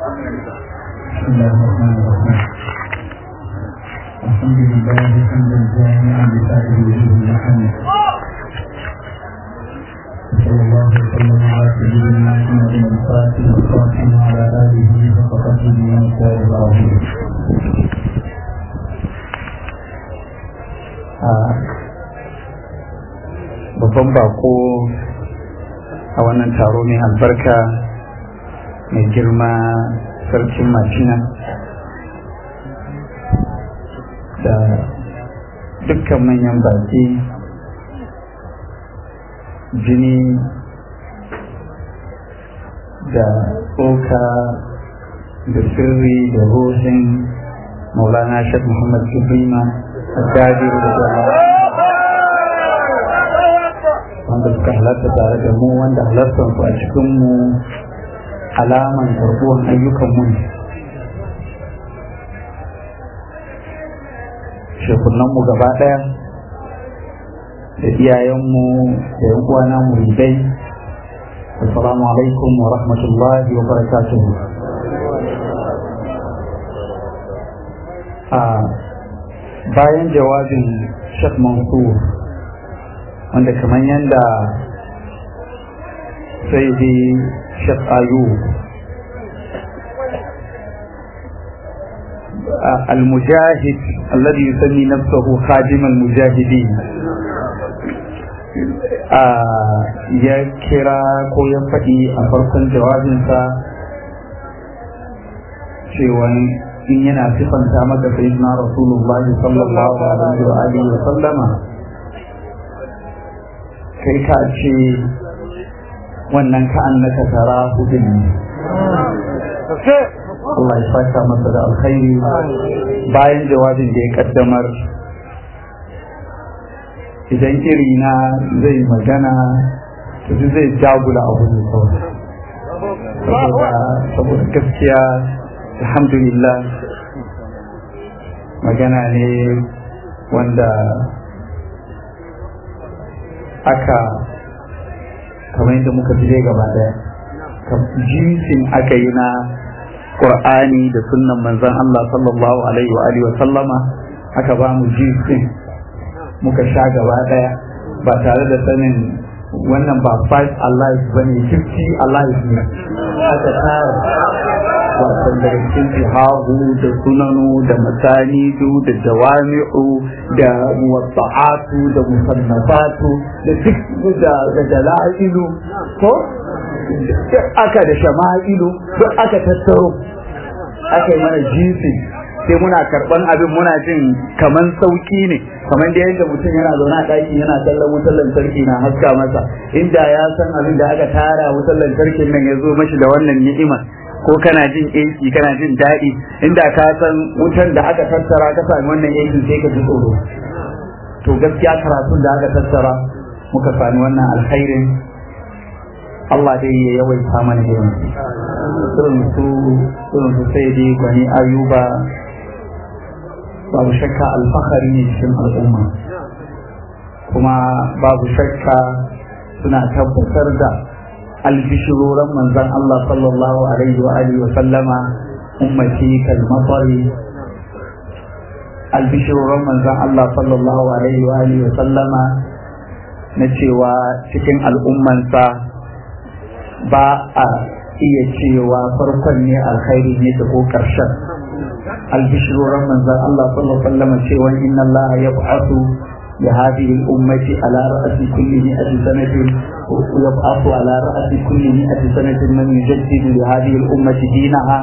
بسم الله الرحمن الرحيم. الحمد لله حمدا جامعا لسائر وجوه المحمد. صلى الله وسلم على سيدنا محمد الفاتح الخاتم وعلى اله وصحبه ومن سار العظيم. babban bako a wannan taro mai albarka mai girma sarkin Macina da dukkan manyan baki, jini da tsoka da sirri da ruhin Maulana Sheikh Muhammad Ibrima Al-Gadir da wanda suka halarta tare da mu, wanda halartar su a cikin mu alaman karbuwan ayyukan mu. Shekunan mu gaba daya da iyayen mu da yan uwana muridai, assalamu alaikum wa rahmatullahi wa barakatuh. Bayan jawabin Sheikh Mansur, wanda kamar yadda sai dai Sheikh Ayub al-mujahid alladhi yusammi nafsahu khadim al-mujahidin ya kira ko ya faɗi a farkon jawabinsa cewa in yana sifanta maka sayyidina Rasulullah sallallahu alaihi wa alihi wa sallama, kai ka ce wannan ka'an na ka tara hudun ne. Allah ya saka masa da alkhairi. Bayan jawabin da ya kaddamar, idan irina zai magana to zai jagula abu ne saboda gaskiya alhamdulillah magana ne wanda aka kamar yadda muka fi gaba daya jinsin aka yi na Qur'ani da sunnan manzon Allah sallallahu alaihi wa alihi wa sallama, aka ba mu jinsin muka sha gaba daya ba tare da sanin wannan ba 5 alive bane 50 alive ne aka tara wasan da cikin jihahu da sunanu da masanidu da jawami'u da muwatta'atu da musannafatu da duk da dalailu ko aka da shama'ilu duk aka tattaro aka yi mana jinsi, sai muna karban abin muna jin kaman sauki ne, kaman da yadda mutum yana zaune a ɗaki yana kallon wutar lantarki na haska masa, inda ya san abin da aka tara wutar lantarkin nan ya zo mashi da wannan ni'ima, ko kana jin AC kana jin daɗi, inda ka san wutan da aka tattara ka sami wannan AC sai ka ji tsoro. To gaskiya karatun da aka tattara muka sami wannan alkhairin, Allah dai ya yawaita mana irin su sai dai gwani Ayuba, babu shakka alfahari ne cikin al'umma, kuma babu shakka suna tabbatar da albishiroran manzon Allah sallallahu alaihi wa alihi wa sallama, ummati kal matari, albishiroran manzon Allah sallallahu alaihi wa alihi wa sallama na cewa cikin al'ummansa ba a iya cewa farkon ne alkhairi ne da ko karshen. Albishiroran manzon Allah sallallahu alaihi wa sallama cewa inna Allah yab'athu لهذه الأمة على رأس كل 100 سنة، ويبعث على رأس كل 100 سنة من يجدد لهذه الأمة دينها.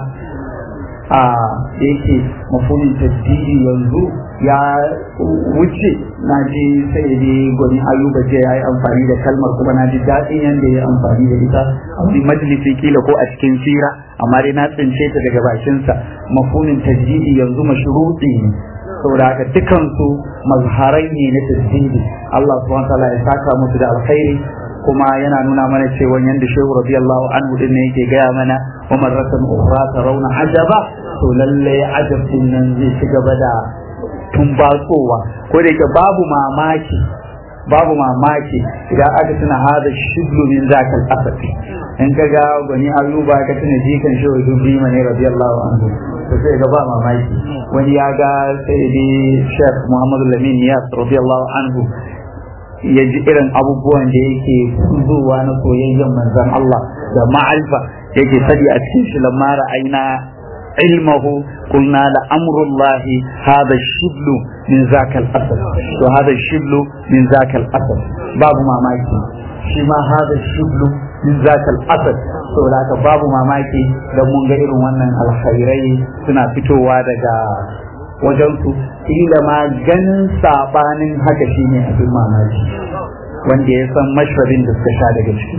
yake mafulin tasdidi yanzu ya wuce, na ji sai dai gwani Ayuba je ya yi amfani da kalmar, kuma na ji daɗin yadda ya amfani da ita a wani majalisi kila ko a cikin sira, amma dai na tsince ta daga bakinsa. Mafulin tasdidi yanzu mashruɗi ne, saboda haka dukansu mazharai ne na tasdidi. Allah subhanahu wa ta'ala ya saka musu da alkhairi, kuma yana nuna mana cewa yanda Shehu radiyallahu anhu din ne yake gaya mana wa marratan ukhra tarawna ajaba, to lalle ajab din nan zai ci gaba da tumbatsowa, ko da yake babu mamaki idan aka tuna hada shiblu min zakal asad, in ka ga Gwani Ayuba ka tuna jikan Shehu Ibrahim ne radiyallahu anhu to sai ga ba mamaki. Wani ya ga Sayyidi Sheikh Muhammad Lamin Niyas radiyallahu anhu ya ji irin abubuwan da yake zuwa na soyayyen manzon Allah da ma'arifa yake sadi a cikin shi lamma ra'ayna ilmahu qulna la amrullahi hadha shiblu min zakal asad to hadha shiblu min zakal asad babu mamaki shi ma hadha shiblu min zakal asad to da babu mamaki dan mun ga irin wannan alkhairai suna fitowa daga wajensu ila ma ganin sabanin haka shine abin mamaki wanda ya san mashrabin da suka sha daga ciki.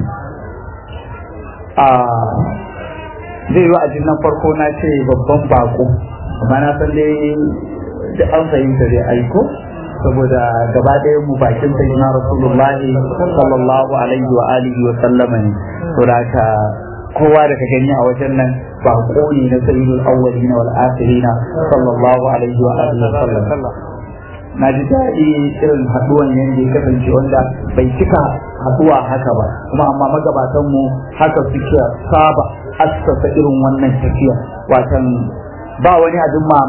Zai yi a nan farko na ce babban bako amma na san dai da an fahimta zai aiko saboda gaba ɗaya mu bakin sayyidina rasulullahi sallallahu alaihi wa alihi wa sallama ne to da kowa da ka gani a wajen nan bako ne na sayyidul awwalina wal akhirina sallallahu alaihi wa alihi wa sallam. Na ji daɗi irin haɗuwan yadda ya kasance wanda bai cika haɗuwa haka ba kuma amma magabatan mu haka suke saba assasa irin wannan tafiya watan ba wani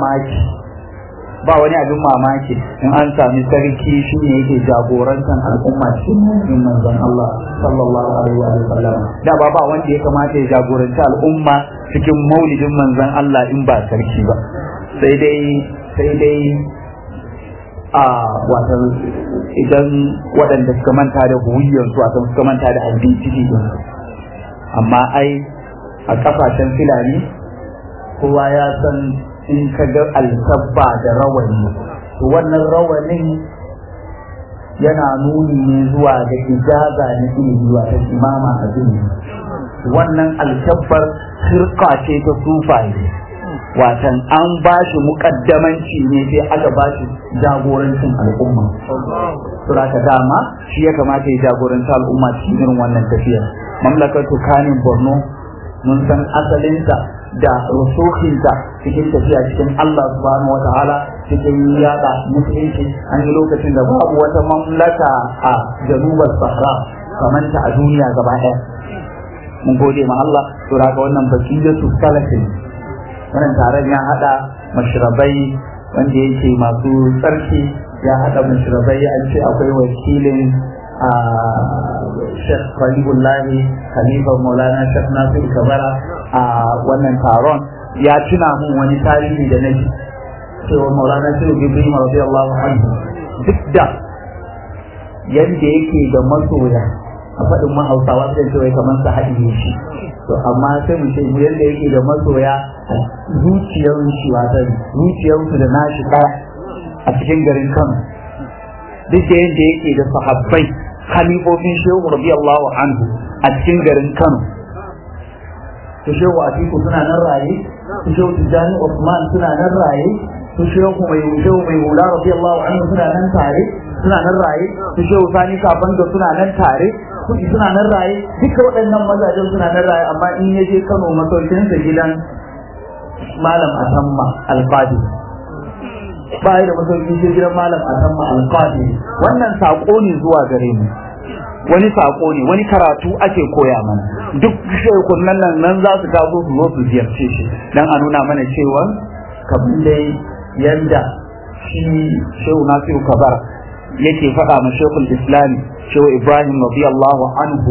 abin mamaki in an sami sarki shi ne yake jagorantar al'umma cikin manzon Allah sallallahu alaihi wa sallam. Da ba wanda ya kamata ya jagoranci al'umma cikin maulidin manzon Allah in ba sarki ba sai dai watan idan waɗanda suka manta da huwiyyarsu watan suka manta da identity din amma ai a kafashen filani kowa ya san in ka ga alkabba da rawani to wannan rawanin yana nuni ne zuwa ga ijaza na ilimi wata imama a duniya. Wannan alkabbar firqa ce ta sufaye watan an ba shi muƙaddamanci ne sai aka ba shi jagorancin al'umma. Suraka dama shi ya kamata ya jagoranci al'umma cikin irin wannan tafiyar. Mamlakatu Kanin Borno mun san asalinta da rusukinta cikin tafiya cikin Allah subhanahu wa ta'ala cikin yada musulunci. An yi lokacin da babu wata mamlaka a janubar Sahara kamar ta a duniya gaba ɗaya. Mun gode ma Allah. Suraka wannan bakiyatu salatin wannan taron ya hada mashrabai wanda yake masu tsarki, ya hada mashrabai an ce akwai wakilin Sheikh Khalifullahi Khalifa Maulana Sheikh Nasir Kabara a wannan taron. Ya tuna mun wani tarihi da nake cewa Maulana Sheikh Ibrahim radiyallahu anhu duk da yanda yake da masoya a faɗin mahausawa sai cewa kamar sa haɗiye shi to amma sai mu ce yanda yake da masoya zuciyarsu da nashi ɗaya a cikin garin Kano duk da yadda yake da sahabbai khalifofin Shehu radiyallahu anhu a cikin garin Kano. Su Shehu Atiku suna nan raye, su Shehu Tijjani Usman suna nan raye, su Shehu mai hula radiyallahu anhu suna nan tare, suna nan raye, su Shehu Sani Kafando suna nan tare, suna nan raye, duka waɗannan mazajen suna nan raye. Amma in ya je Kano masaukinsa gidan Malam Atamma Alqadi ba da masauki sai gidan Malam Atamma Alqadi. Wannan sako ne zuwa gare mu, wani sako ne, wani karatu ake koya mana. Duk shekunan nan za su taso su zo su ziyarce shi dan a nuna mana cewa kabin dai yanda shi Shehu Nasiru Kabar yake faɗa ma Sheikhul Islam Shehu Ibrahim radiyallahu anhu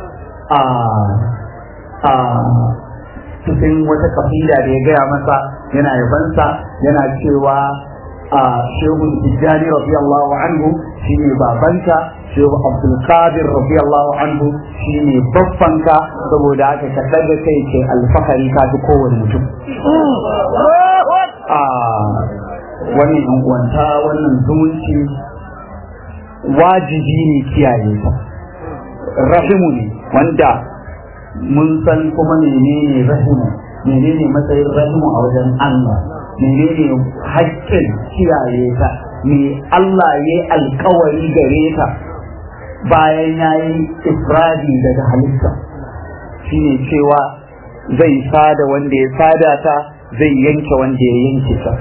cikin wata kafida da ya gaya masa yana yabansa yana cewa Shehu Tijjani radiyallahu anhu shine babanka, Shehu Abdul Qadir radiyallahu anhu shine babbanka, saboda haka ka daga kai ke alfahari ka fi kowane mutum. Wannan yan'uwanta, wannan zumunci wajibi ne kiyaye ta. Rahimu ne wanda mun san kuma menene rahimu, menene matsayin rahimu a wajen Allah, menene haƙƙin kiyaye ta, me Allah ya alƙawari gare ta bayan ya yi ifradi daga halitta, shine cewa zai sada wanda ya sada ta, zai yanke wanda ya yanke ta.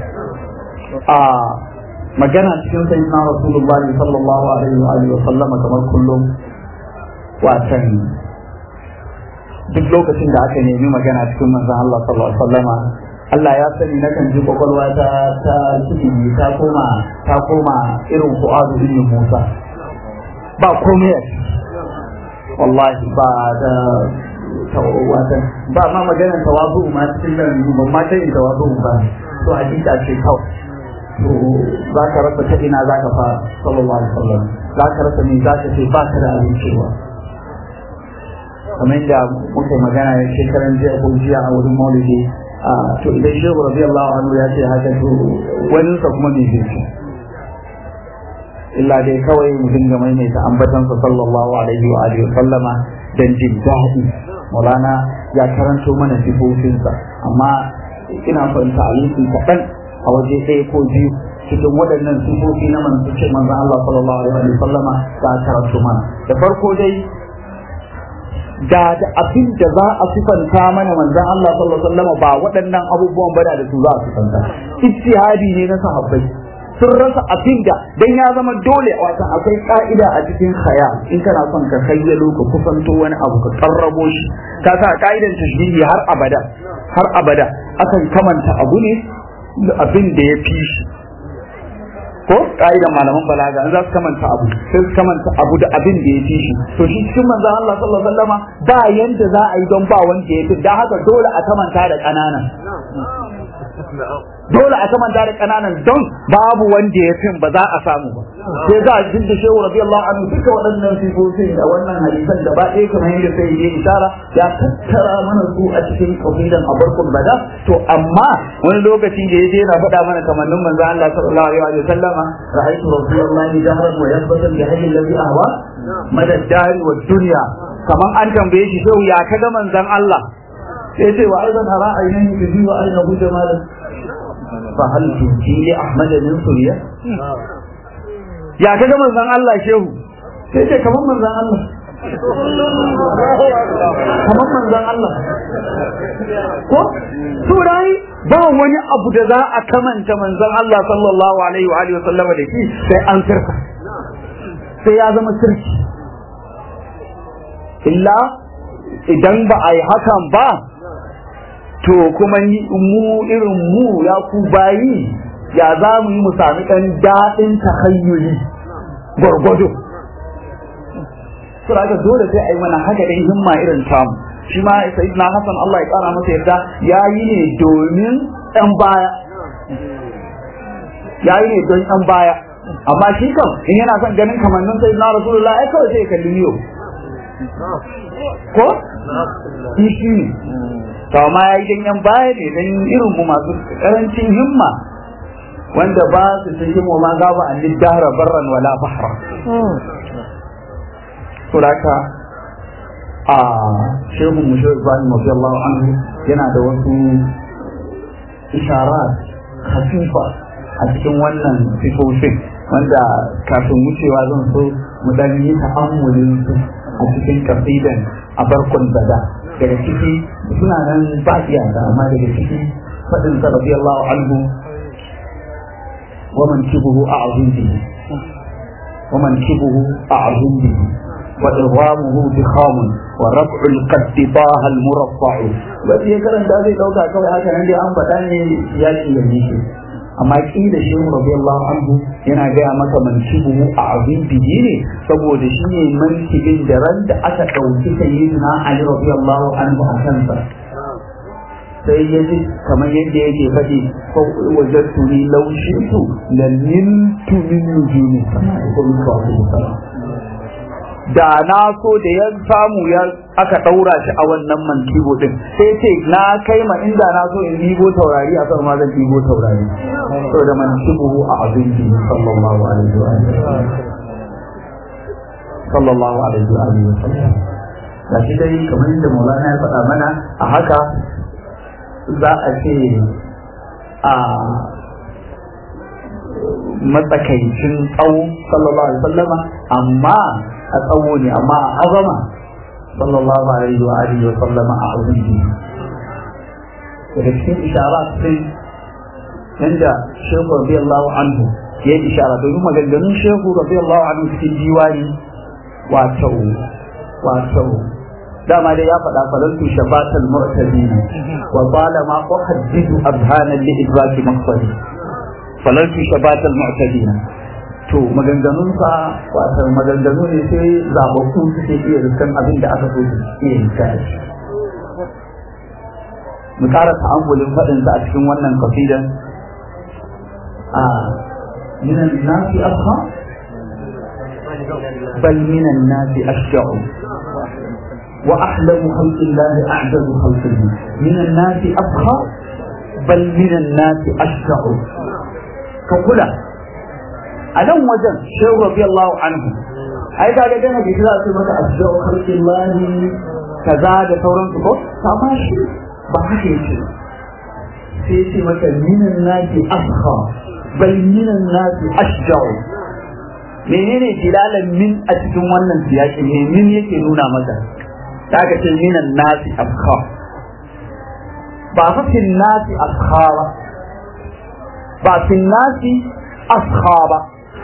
Magana cikin sayyidina Rasulullahi sallallahu alaihi wa sallama kamar kullum watan duk lokacin da aka nemi magana cikin manzon Allah sallallahu alaihi wasallama Allah ya sani na kan ji kwakwalwa ta cikin ta koma irin Fuadu bin Musa ba komai wallahi ba da tawata ba ma maganar tawazu ma cikin nan ban ma ta yin tawazu ba to hakika ce kawai to za ka rasa ta ina za ka fara sallallahu alaihi wasallam za ka rasa me za ka ce ba ka da abin cewa kamar yadda muka magana ya shekaran jiya ko jiya a wurin maulidi to idan shehu radiyallahu anhu ya ce haka to wani sa kuma me zai ce illa dai kawai mu dinga maimaita ambatansa sallallahu alaihi wa alihi sallama dan jin daɗi Maulana ya karanto mana sifofinsa amma ina fahimta aliki kaɗan a waje ɗaya ko biyu cikin waɗannan sifofi na manzon Allah sallallahu alaihi wa sallama ta karanto mana da farko dai da abin da za a sifanta mana manzon Allah sallallahu alaihi wa sallama ba waɗannan abubuwan bada da su za a sifanta ijtihadi ne na sahabbai sun rasa abin da dan ya zama dole wata akwai ka'ida a cikin khayal in kana son ka kayyalo ka kusanto wani abu ka karrabo shi ka sa ka'idan tashbihi har abada akan kamanta abu ne da abin da ya fi shi ko ka'idan malaman balaga an za su kamanta abu sai su kamanta abu da abin da ya fi shi to shi cikin manzon Allah sallallahu alaihi wasallama ba yanda za a yi don ba wanda ya fi dan haka dole a kamanta da kananan dole a kamanta da kananan don babu wanda ya fin ba za a samu ba sai za a jin da shehu radiyallahu anhu duka waɗannan sifofin da wannan hadisan da ba ɗaya kamar yadda sai ya isara ya tattara mana su a cikin kafidan abarkul bada to amma wani lokaci da yaje yana faɗa mana kamannin manzo Allah sallallahu alaihi wa sallama ra'aytu rasulullahi jahran wa yasbatan bi hayy alladhi ahwa madad dari wa dunya kaman an tambaye shi shehu ya kaga manzon Allah sai ce wa aidan ara ainihi bi wa ainahu jamalan fa hal tunji li ahmad min suriya ya kaga manzon Allah shehu sai ce kaman manzon Allah kaman manzon Allah ko turai ba wani abu da za a kamanta manzon Allah sallallahu alaihi wa alihi wasallam da shi sai an sirka sai ya zama sirki illa idan ba a yi hakan ba to kuma mu irin mu ya ku bayi ya za mu yi mu sami ɗan daɗin tahayyuli gwargwado sura ga dole sai a yi mana haka da himma irin tamu shi ma sayyidina Hassan Allah ya ƙara masa yarda ya yi ne domin ɗan baya ya yi ne don ɗan baya amma shi kam in yana son ganin kamannin sayyidina Rasulullah ai kawai sai ya kalli yau ko shi ne to amma ya yi ganyen baya ne don irin mu masu karancin himma wanda ba su cikin mu ma gaba an dahra barran wala bahra to haka a shehu mushir Ibrahim radiyallahu anhu yana da wasu isharat khafifa a cikin wannan sifofin wanda kafin wucewa zan so mu dan yi ta'ammulin su a cikin kasidan a barkon bada daga ciki suna nan ba iyaka amma daga ciki fadin sa radiyallahu anhu wa man kibuhu a'zim bihi wa man kibuhu a'zim bihi wa irhamuhu bikhamun wa raf'u al-qadd taha al-muraffa'u wanda ya karanta zai dauka kawai haka nan dai an faɗa ne yaki ya nishi amma kila shi radiyallahu anhu yana gaya maka mankibuhu a azim bihi ne saboda shi ne mankibin da ran da aka ɗauki sayyidina Ali radiyallahu anhu a kansa sai ya ji kamar yadda yake faɗi wajadtu ni law shi'tu laniltu min nujumi da na so da ya samu ya aka daura shi a wannan mankibo din sai ce na kai ma inda na so in dibo taurari a sama zan dibo taurari to da mankibo a abinci sallallahu alaihi wa sallam sallallahu alaihi wa sallam da shi dai kamar yadda Maulana ya faɗa mana a haka za a ce a matsakaicin tsawo sallallahu alaihi wa sallama amma a tsawo ne amma a azama sallallahu alaihi wa alihi wa sallama a azumi daga cikin isharat sai yanda shehu radiyallahu anhu ya yi ishara domin maganganun shehu radiyallahu anhu cikin diwani wato dama dai ya faɗa falantu shafatal mu'tadina wa qala ma uhaddithu abhana li idraki maqsadi falantu shafatal mu'tadina. to maganganun sa wato maganganu ne sai zababbu suke iya riskan abin da aka so su iya riskan. mu ƙara ta'ammulin faɗin sa a cikin wannan qasidan من الناس أبخى بل من الناس أشجع وأحلم خلق الله أعجز خلقه من الناس أبخى بل من الناس أشجع. كقولا ألم وجن شيخ رضي الله عنه أيضا لدينا بكذا سمك أشجع خلق الله كذا ثورا تقول فماشي بحكي شيء سيتي مك من الناس أبخى bal minan nasi ashja'u. menene dilalan min a cikin wannan siyaki ne min yake nuna maka daga ce minan nasi afkha ba fa fil nasi afkha ba fil nasi afkha ba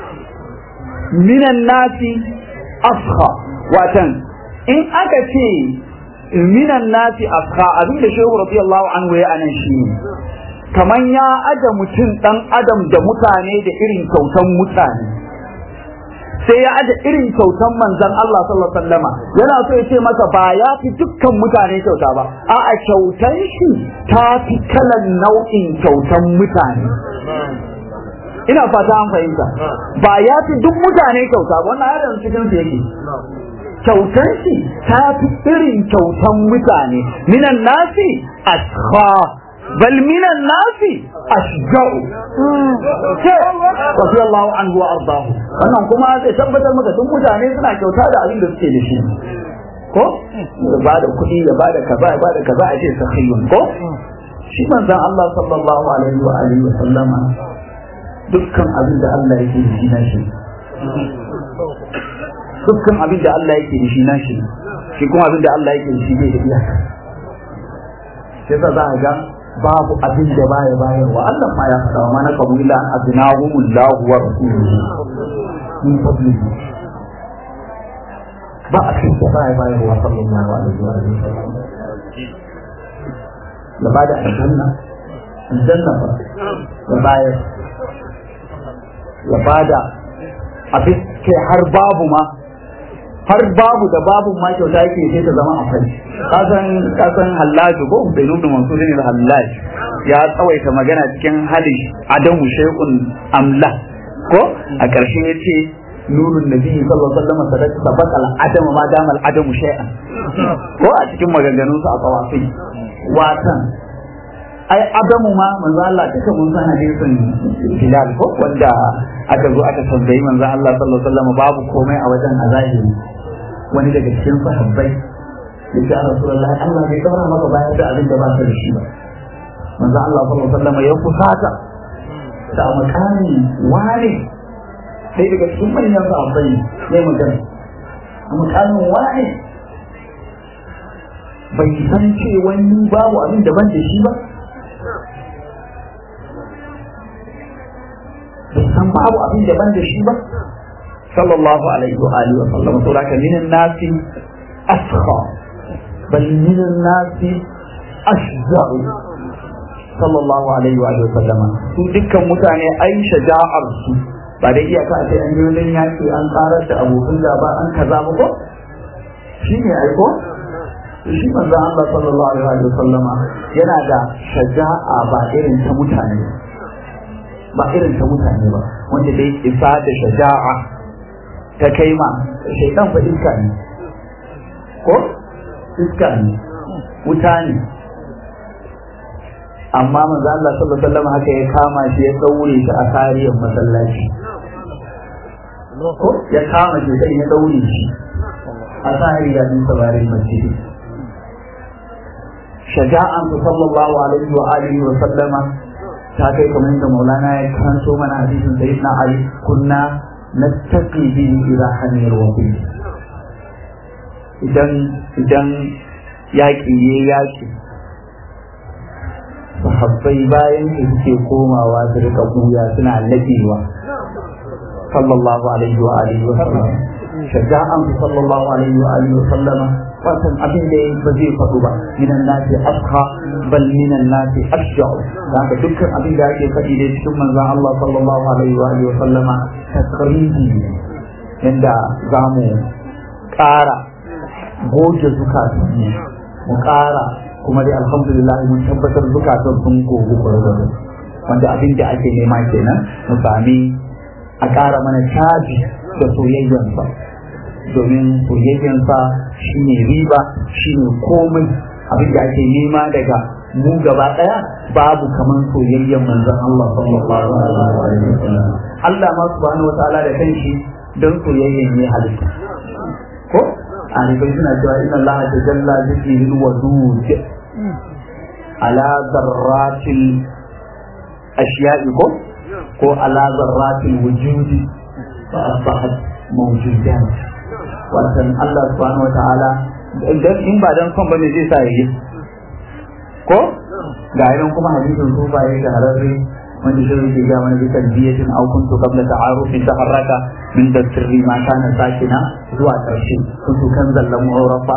minan nasi afkha. watan in aka ce minan nasi afkha abin da shehu radiyallahu anhu ya anan shi kaman ya aje mutum dan adam da mutane da irin kyautan mutane sai ya aje irin kyautan manzon Allah sallallahu alaihi wasallama yana so ya ce maka ba ya fi dukkan mutane kyauta ba a'a kyautan shi ta fi kalan nau'in kyautan mutane. ina fata an fahimta ba ya fi duk mutane kyauta ba wannan yaron cikin su yake kyautan shi ta fi irin kyautan mutane minan nasi ashqa bal minan nasi ashja'u radiyallahu anhu wa ardahu. wannan kuma zai tabbatar maka duk mutane suna kyauta da abin da suke da shi ko ya bada kuɗi ya bada kaza ya bada kaza a ce sahihun ko shi manzon Allah sallallahu alaihi wa alihi wa sallama dukkan abin da Allah yake da shi na shi dukkan abin da Allah yake da shi na shi kuma abin da Allah yake da shi bai da iyaka. sai za a ga babu abin da baya bayarwa Allah ma ya faɗa wa mana kabu illa aznahumullahu wa rasuluhu min fadlihi ba a cikin da baya bayarwa sallallahu alaihi wa sallam. ya bada aljanna ba ya bayar ya bada abin kai har babu ma har babu da babu ma kyauta yake sai ta zama akwai. kasan Hallaju ko bai nuna mansur ne da Hallaj ya tsawaita magana cikin halin adamu shay'un amla ko a ƙarshe yace nurun nabi sallallahu alaihi wasallam sadaka sabaq al adam ma dama al adamu shay'an ko a cikin maganganun sa a tawafi watan ai adamu ma manzo Allah duka mun san hadisin Bilal ko wanda aka zo aka tambayi manzo Allah sallallahu alaihi wasallam babu komai a wajen azahiri wani daga cikin sahabbai ya ce Rasulullahi Allah bai kaura maka bayar da abin da ba ka da shi ba. manzo Allah sallallahu alaihi wasallam ya kusata da makani wani sai daga cikin manyan sahabbai ne magana a makamin wani bai san cewa ni babu abin da ban da shi ba bai san babu abin da ban da shi ba sallallahu alaihi wa alihi wa sallam. to laka minan nasi asqa bal minan nasi ashja'u sallallahu alaihi wa sallam. su dukkan mutane ai shaja'ar su ba da iyaka a sai an yi wani yaki an karar da abokan gaba an kaza ba ko shi ne aiko shi manzon Allah sallallahu alaihi wa sallam yana da shaja'a ba irin ta mutane ba wanda dai isa da shaja'a ta kai ma shaitan fa iska ne ko iska ne wuta ne amma manzo Allah sallallahu alaihi wasallam haka ya kama shi ya daure shi a kariyar masallaci ko ya kama shi sai ya daure shi a kariyar sabarin masjidi. shaja'an sallallahu alaihi wa alihi wa sallama ta kai kamar da Maulana ya karanto mana hadisin sayyidina Ali kunna nattaqi bi ila hanir wa bi idan yaki sahabbai bayan da suke komawa su rika buya suna labewa sallallahu alaihi wa alihi wa sallam shaja'an sallallahu alaihi wa alihi wa sallama wannan abin da ba zai faɗu ba minan nasi asqa bal minan nasi ashja'u daga dukkan abin da ake faɗi da cikin manzon Allah sallallahu alaihi wa alihi wa sallama takribi yanda zamu ƙara goge zukatan mu ƙara kuma dai alhamdulillah mun tabbatar zukatan sun gogu gwargwado wanda abin da ake nema kenan mu sami a ƙara mana caji da soyayyansa domin soyayyansa shine riba shine komai abin da ake nema daga mu gaba ɗaya babu kaman soyayyan manzon Allah sallallahu alaihi wasallam Allah ma subhanahu wataala da kanshi don soyayyan ne halitta ko a rifai suna cewa inna Allah tajalla bihi wadud ala zarratil ashiya'i ko ala zarratil wujudi fa asbahat mawjudan wannan Allah subhanahu wataala idan in ba dan son bane zai sa yi ko ga irin kuma hadisin sufa yayi da hararre wanda shi yake ga mana bitan biyatin aw kuntu qabla ta'arufin taharraka min dasri ma kana sakina zuwa karshe kuntu kan zallan urafa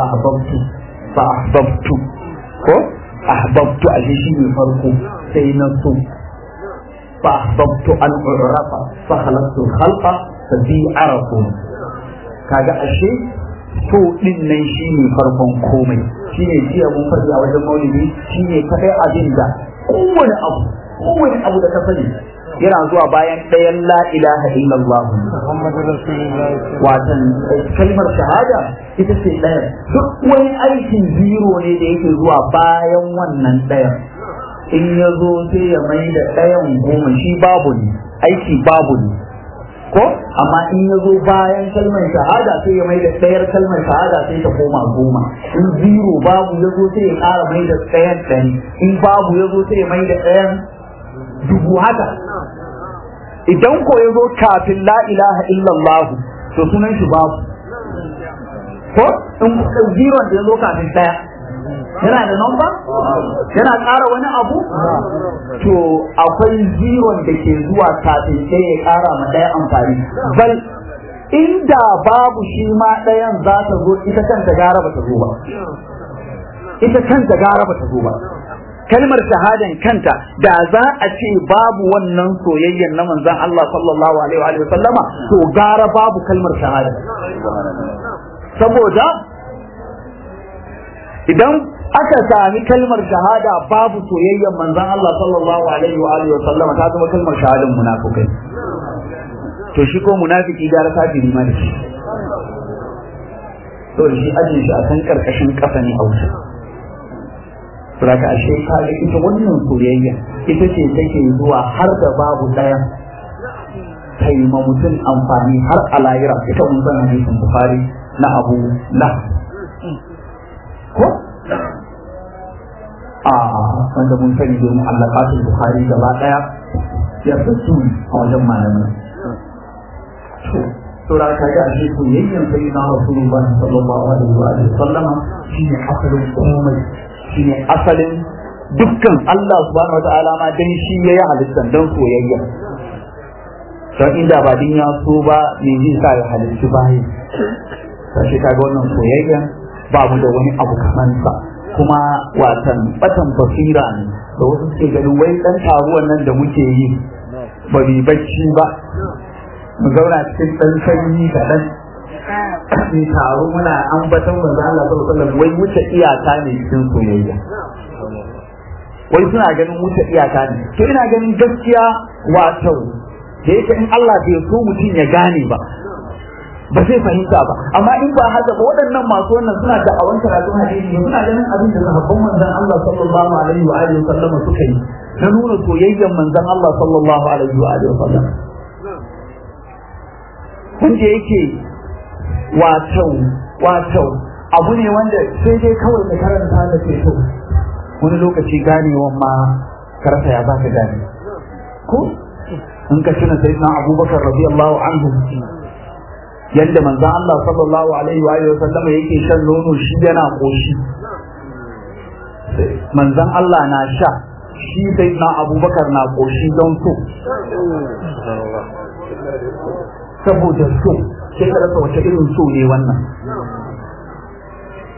ahbabtu ko ahbabtu a shi ne farko sai na so fa ahbabtu an urafa fa khalaqtu khalqa fa bi arafu kaga ashe so din nan shine farkon komai shine jiya mun faɗi a wajen maulidi shine kadai abin da kowane abu da ka sani yana zuwa bayan ɗayan la ilaha illallah Muhammadur Rasulullah watan kalmar shahada ita ce ɗaya duk wani aikin zero ne da yake zuwa bayan wannan ɗayan in ya zo sai ya mai da ɗayan goma shi babu ne aiki babu ne ko amma in ya zo bayan kalmar shahada sai ya mai da ɗayar kalmar shahada sai ta koma goma in zero babu ya zo sai ya ƙara mai da ɗayan ɗari in babu ya zo sai ya mai da ɗayan dubu haka idan ko ya zo kafin la ilaha illallah to sunan shi babu ko in zero da ya zo kafin ɗaya yana da number yana ƙara wani abu to akwai ziron da ke zuwa kafin sai ya ƙara ma ɗaya amfani bal inda babu shi ma ɗayan za ta zo ita kanta gara ba ta zo ba kalmar shahadan kanta da za a ce babu wannan soyayyen na manzon Allah sallallahu alaihi wa sallama to gara babu kalmar shahada saboda idan aka sami kalmar shahada babu soyayyen manzon Allah sallallahu alaihi wa sallama ta zama kalmar shahadan munafikai to shi ko munafiki gara kafiri ma da shi to shi ajin shi a kan karkashin kasa ne a wuce saboda ashe ka ga ita wannan soyayya ita ce take zuwa har da babu daya kai ma mutum amfani har a lahira ita mun san hadisin Bukhari na Abu Lahab ko wanda mun sani da mu'allaqatul Bukhari gaba daya ya fito a wajen malamin to da ka ga shi soyayyan sayyidina Rasulullah sallallahu alaihi wa sallam shine asalin komai shine asalin dukkan Allah subhanahu wataala ma dan shi yayi halittan dan soyayya dan inda ba din ya so ba me zai sa ya halitta bai sai kaga wannan soyayya ba mu da wani abu kaman sa kuma watan batan basira ne da wasu suke ganin wai dan taruwan nan da muke yi ba bi bacci ba mu zauna cikin dan sanyi kaɗan mu taro muna ambaton manzo Allah sallallahu alaihi wasallam wai wuce iyaka ne cikin soyayya wai suna ganin wuce iyaka ne to ina ganin gaskiya wato da yake in Allah bai so mutum ya gane ba zai fahimta ba amma in ba haka ba waɗannan masu wannan suna da awan karatun hadisi suna ganin abin da sahabban manzon Allah sallallahu alaihi wa alihi wasallam suka yi na nuna soyayyen manzon Allah sallallahu alaihi wa alihi wasallam wanda yake wato abu ne wanda sai dai kawai ka karanta da ke so wani lokaci ganewan ma karanta ya ba ka gane ko in ka tuna sayyidina Abubakar radiyallahu anhu yadda manzon Allah sallallahu alaihi wa sallam yake shan nono shi yana koshi manzon Allah na sha shi sayyidina Abubakar na koshi don so saboda so sai ka rasa wace irin so ne wannan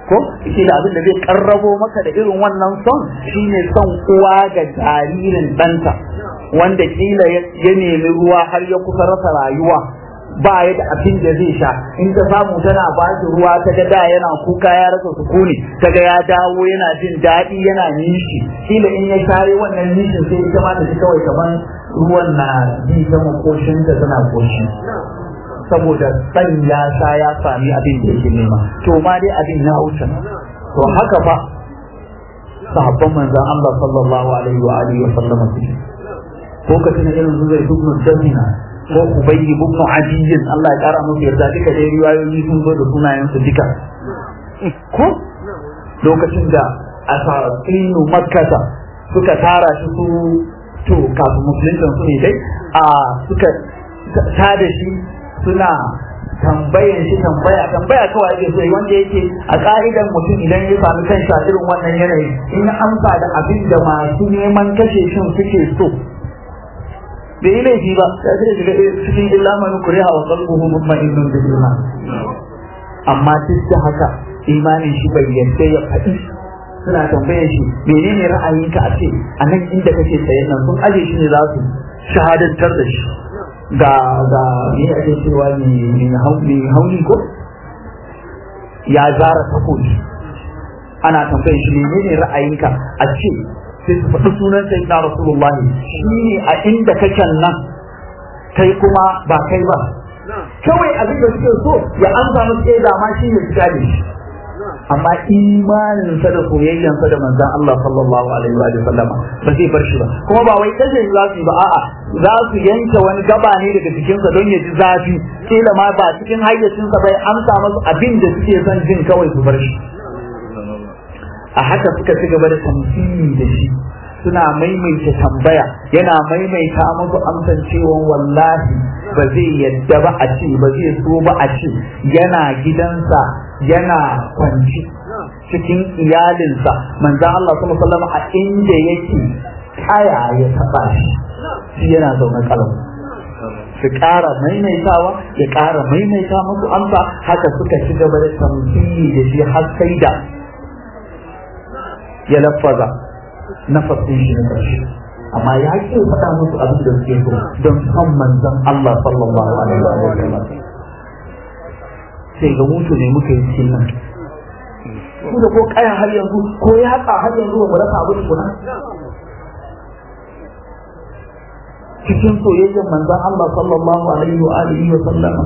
ko shi da abin da zai karrabo maka da irin wannan son shine son uwa ga jaririn ɗanta wanda kila ya nemi ruwa har ya kusa rasa rayuwa ba ya da abin da zai sha, in ta samu tana ba shi ruwa ta ga da yana kuka ya rasa sukuni ta ga ya dawo yana jin daɗi yana nishi, kila in ya share wannan nishin sai ita ma ta ji kawai kamar ruwan na bi ta makoshinta tana koshi saboda ɗan ya sha ya sami abin da yake nema. To ma dai abin ya wuce. To haka fa sahabban manzon Allah sallallahu alaihi wa alihi wa sallam ko ka tuna irin su zai ibn Damina ko Ubay ibn Adiy Allah ya kara musu yarda, duka dai riwayoyi sun zo da sunayen su duka. Ko lokacin da asarinu Makkah suka tara shi su to kafin musulunci su ne dai suka tada shi suna tambayan shi tambaya kawai ake so wanda yake a ka'idan mutum idan ya sami kansa irin wannan yanayi in amsa da abin da masu neman kashe shin suke so bai yi laifi ba ya zai shiga cikin illa man kuriha wa qalbuhu mutma'innun bil iman, amma duk da haka imanin shi bai yadda ya faɗi. Suna tambayar shi menene ra'ayinka a ce a nan inda kake tsaye nan sun aje shi ne za su shahadantar da shi ga me ake cewa ne hauli ko ya zara takobi. Ana tambayar shi menene ra'ayinka a ce sai su faɗi sunan sayyidina Rasulullahi shi ne a inda kake nan kai kuma ba kai ba, kawai abin da suke so ya amsa musu da ma shi ne su gane shi, amma imaninsa da soyayyansa da manzon Allah sallallahu alaihi wa sallam ba zai bar shi ba. Kuma ba wai kaje za su ba, a'a za su yanke wani gaba ne daga cikinsa don ya ji zafi, kila ma ba cikin hayyacinsa bai amsa masu abin da suke son jin kawai su bar shi. A haka suka ci gaba da tamsili da shi, suna maimaita tambaya, yana maimaita musu amsan cewa wallahi ba zai yadda ba a ce, ba zai so ba a ce yana gidansa yana kwanci cikin iyalinsa manzon Allah sallallahu alaihi wasallam a inda yake kaya ya taba shi yana zaune kalam. Su ƙara maimaitawa ya ƙara maimaita musu amsa, haka suka ci gaba da tamsili da shi har sai da ya lafaza nafasin shi na ƙarshe, amma ya ke faɗa musu abin da suke so don son manzon Allah sallallahu alaihi wa sallam. Sai ga mutu ne muka yi cikin nan ku da ko kaya har yanzu ko ya haka har yanzu ba mu rasa abin kuna cikin soyayyar manzon Allah sallallahu alaihi wa alihi wa sallam.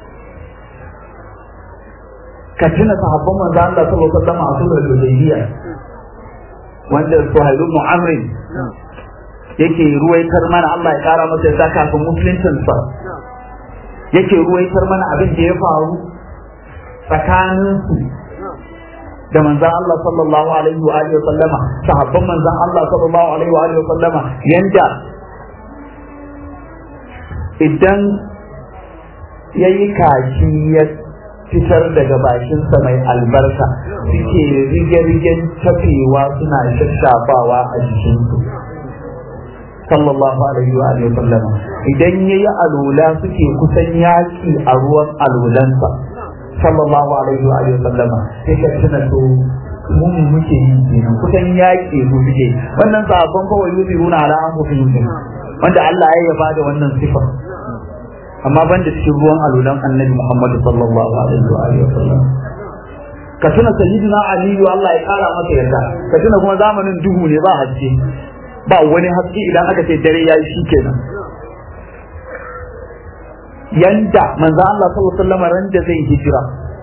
Ka tuna sahabban manzon Allah sallallahu alaihi wa sallam a sulhul Hudaybiyah wanda Suhail ibn Amr yake ruwaitar mana, Allah ya kara masa yadda kafin musuluncinsa yake ruwaitar mana abin da ya faru tsakaninsu da manzan Allah sallallahu alaihi wa alihi wa sallama, sahabban manzan Allah sallallahu alaihi wa alihi wa sallama, yanda idan yayi kaki ya fitar daga bakinsa mai albarka suke rige-rigen tafewa suna shashafawa a jikinsu sallallahu alaihi wa alihi wa sallama. Idan yayi alula suke kusan yaki a ruwan alulansa sallallahu alaihi wa alihi wa sallama, sai ka tuna to mun muke yi kenan kusan yaki mu muke. Wannan sabon kawai yuziruna ala anfusihim wanda Allah ya yaba da wannan sifa, amma banda cikin ruwan alulan annabi Muhammad sallallahu alaihi wa alihi wa sallam. Ka tuna sayyidina Ali Allah ya kara masa yarda, ka tuna kuma zamanin duhu ne ba haske, ba wani haske, idan aka ce dare yayi shikenan. Yanda manzo Allah sallallahu alaihi wa sallam ran da zai hijira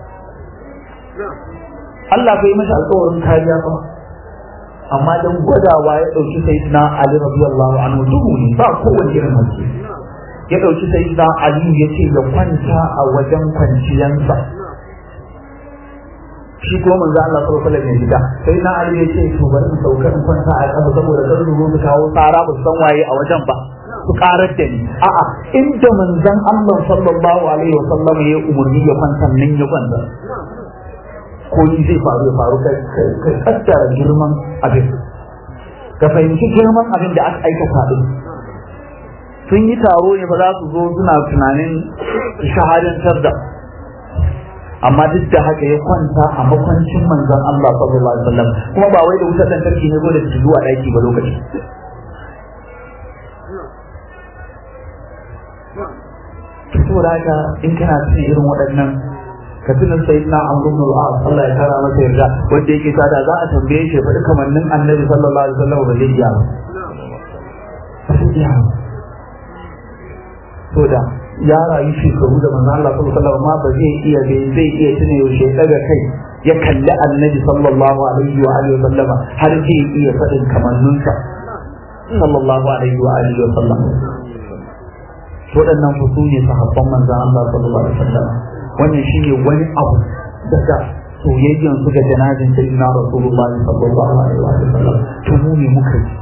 Allah bai masa alƙawarin kariya ba, amma dan gwadawa ya dauki sayyidina Ali radiyallahu anhu duhu ne ba kowanne irin haske, ya dauki sayyidina Ali ya ce ya kwanta a wajen kwanciyansa, shi kuma manzo Allah sallallahu alaihi wasallam ya shiga. Sayyidina Ali ya ce to bari mu sauka in kwanta a ƙasa saboda kar su zo su kawo tsara ba san waye a wajen ba su karar da ni. A'a, inda manzon Allah sallallahu alaihi wasallam ya umurni ya kwanta nan ya kwanta, ko ni zai faru ya faru, kai kaddara girman abin, ka fahimci girman abin da aka aikata din. Sun yi taro ne ba za su zo suna tunanin shahadantar da amma duk da haka ya kwanta a makwancin manzon Allah sallallahu alaihi wasallam kuma ba wai da wutar lantarki ne da su zuwa daki ba lokaci saboda haka in kana cikin irin waɗannan ka tuna sayyidina Amr ibn al-As Allah ya kara masa yarda wanda yake sada za a tambaye shi faɗi kamannin Annabi sallallahu alaihi wasallam ba zai iya ba to da ya rayu shekaru da manzo Allah sallallahu alaihi wasallam ma ba zai iya tuna yaushe daga kai ya kalli Annabi sallallahu alaihi wa alihi wasallam har zai iya faɗin kamannunsa sallallahu alaihi wa alihi wasallam waɗannan su ne sahabban manzon Allah sallallahu alaihi wasallam wannan shine wani abu daga soyayyen su ga janazin sayyidina Rasulullah sallallahu alaihi wasallam to mu ne muka yi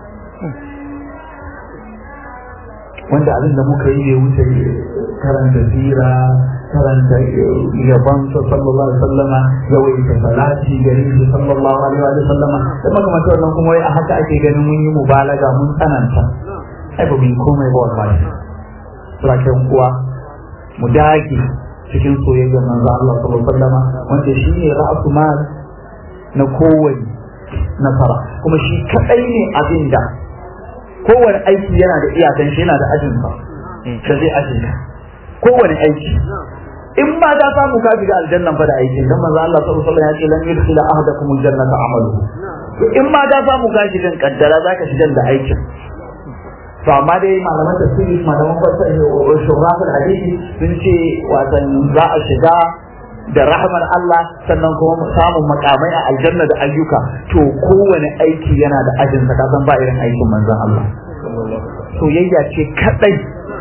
wanda abin da muka yi bai wuce karanta sira karanta yaban sa sallallahu alaihi wasallama yawaita salati gare shi sallallahu alaihi wasallama da makamantar wannan kuma wai a haka ake ganin mun yi mubalaga mun tsananta ai ba mun komai ba wallahi suraken kuwa mu dage cikin soyayyar manzo Allah sallallahu alaihi wasallama wanda shine ra'su mal na kowane nasara kuma shi kadai ne abinda kowane aiki yana da iyakan shi yana da ajinsa da zai ajinka kowane aiki in ma da samu ka shiga aljannan fa da aikin dan manzo Allah sallallahu alaihi wasallam ya ce lan yudkhila ahadakum aljannata amaluhu in ma da samu ka shiga kaddara zaka shiga da aikin to amma dai malaman tafsiri malaman fasara shurahul hadisi sun ce watan za a shiga da rahmar Allah sannan kuma samun makamai a aljanna da ayyuka to kowane aiki yana da ajin sa kasan ba irin aikin manzon Allah soyayya ce kadai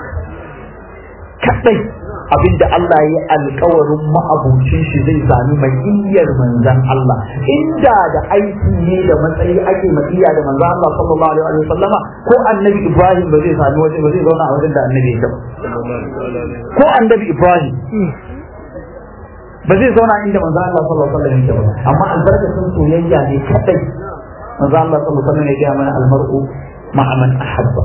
abinda Allah ya alƙawarin ma'abucin shi zai sami ma'iyyar manzon Allah inda da aiki ne da matsayi ake ma'iyya da manzon Allah sallallahu alaihi wa sallama ko annabi Ibrahim ba zai sami waje ba zai zauna a wajen da annabi ya ko annabi Ibrahim ba zai zauna inda manzo Allah sallallahu alaihi wasallam yake ba amma albarkatun soyayya ne kadai manzo Allah sallallahu alaihi wasallam ya ga mana almar'u ma'a man ahabba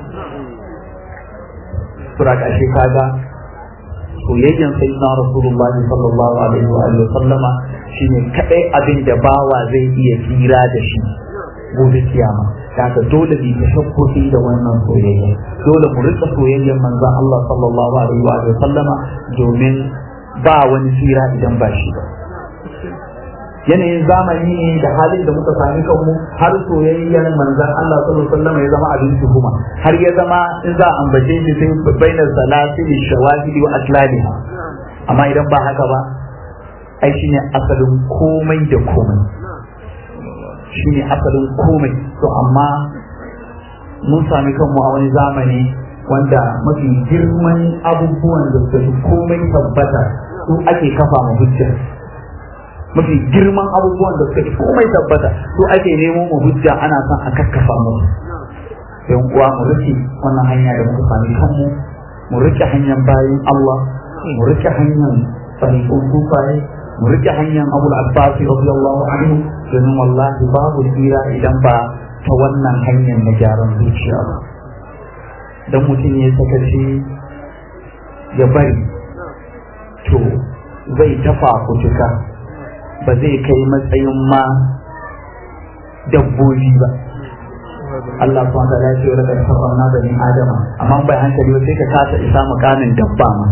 sura ka shi kaga soyayyan sayyidina rasulullahi sallallahu alaihi wa sallama shine kadai abin da bawa zai iya tsira da shi gobe kiyama kaga dole ne ka shakkoki da wannan soyayya dole mu rika soyayyan manzo Allah sallallahu alaihi wa sallama domin ba wani tsira idan ba shi ba yanayin zamani ne da halin da muka sami kanmu har soyayyar manzan Allah sallallahu alaihi wasallam ya zama abin tuhuma har ya zama in za a ambace shi sai bainar salati da shawahidi wa aslaliha amma idan ba haka ba ai shine asalin komai da komai shine asalin komai to amma mun sami kanmu a wani zamani wanda mafi girman abubuwan da suka fi komai tabbata su ake kafa mu hujja mafi girman abubuwan da suka fi komai tabbata su ake nemo mu hujja ana son a kakkafa mu yan uwa mu rike wannan hanya da muka sami kanmu mu rike hanyar bayin Allah mu rike hanyar fariqun sufaye mu rike hanyar Abul Abbas radiyallahu anhu domin wallahi babu tsira idan ba ta wannan hanyar na gyaran zuciya ba dan mutum ya saka shi ya bari to zai tafa kutuka ba zai kai matsayin ma dabbobi ba Allah subhanahu wa ta'ala ya ce wa laqad karramna bani adama amma bai hankali sai ka kasa isa makamin dabba ma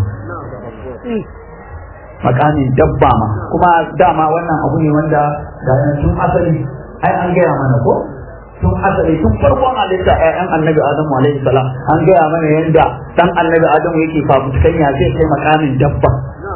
kuma dama wannan abu ne wanda da tun asali ai an gaya mana ko tun asali tun farkon halitta ƴaƴan annabi adamu alaihi salam an gaya mana yanda dan annabi adamu yake fafutukan ya zai kai makamin dabba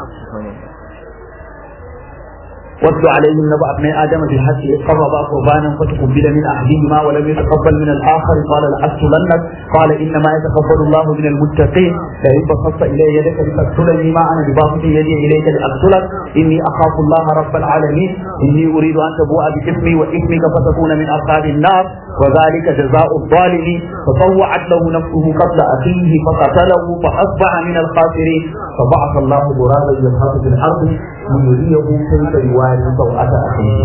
واتل عليهم نبأ ابن آدم بالحق إذ قربا قربانا فتقبل من أحدهما ولم يتقبل من الآخر قال لأقتلنك قال إنما يتقبل الله من المتقين لئن بسطت إلي يدك لتقتلني ما أنا بباسط يدي إليك لأقتلك إني أخاف الله رب العالمين إني أريد أن تبوء بإثمي وإثمك فتكون من أصحاب النار وذلك جزاء الظالمين فطوعت له نفسه قتل أخيه فقتله فأصبح من الخاسرين فبعث الله غرابا يبحث في الأرض ليريه كيف يواري سوءة أخيه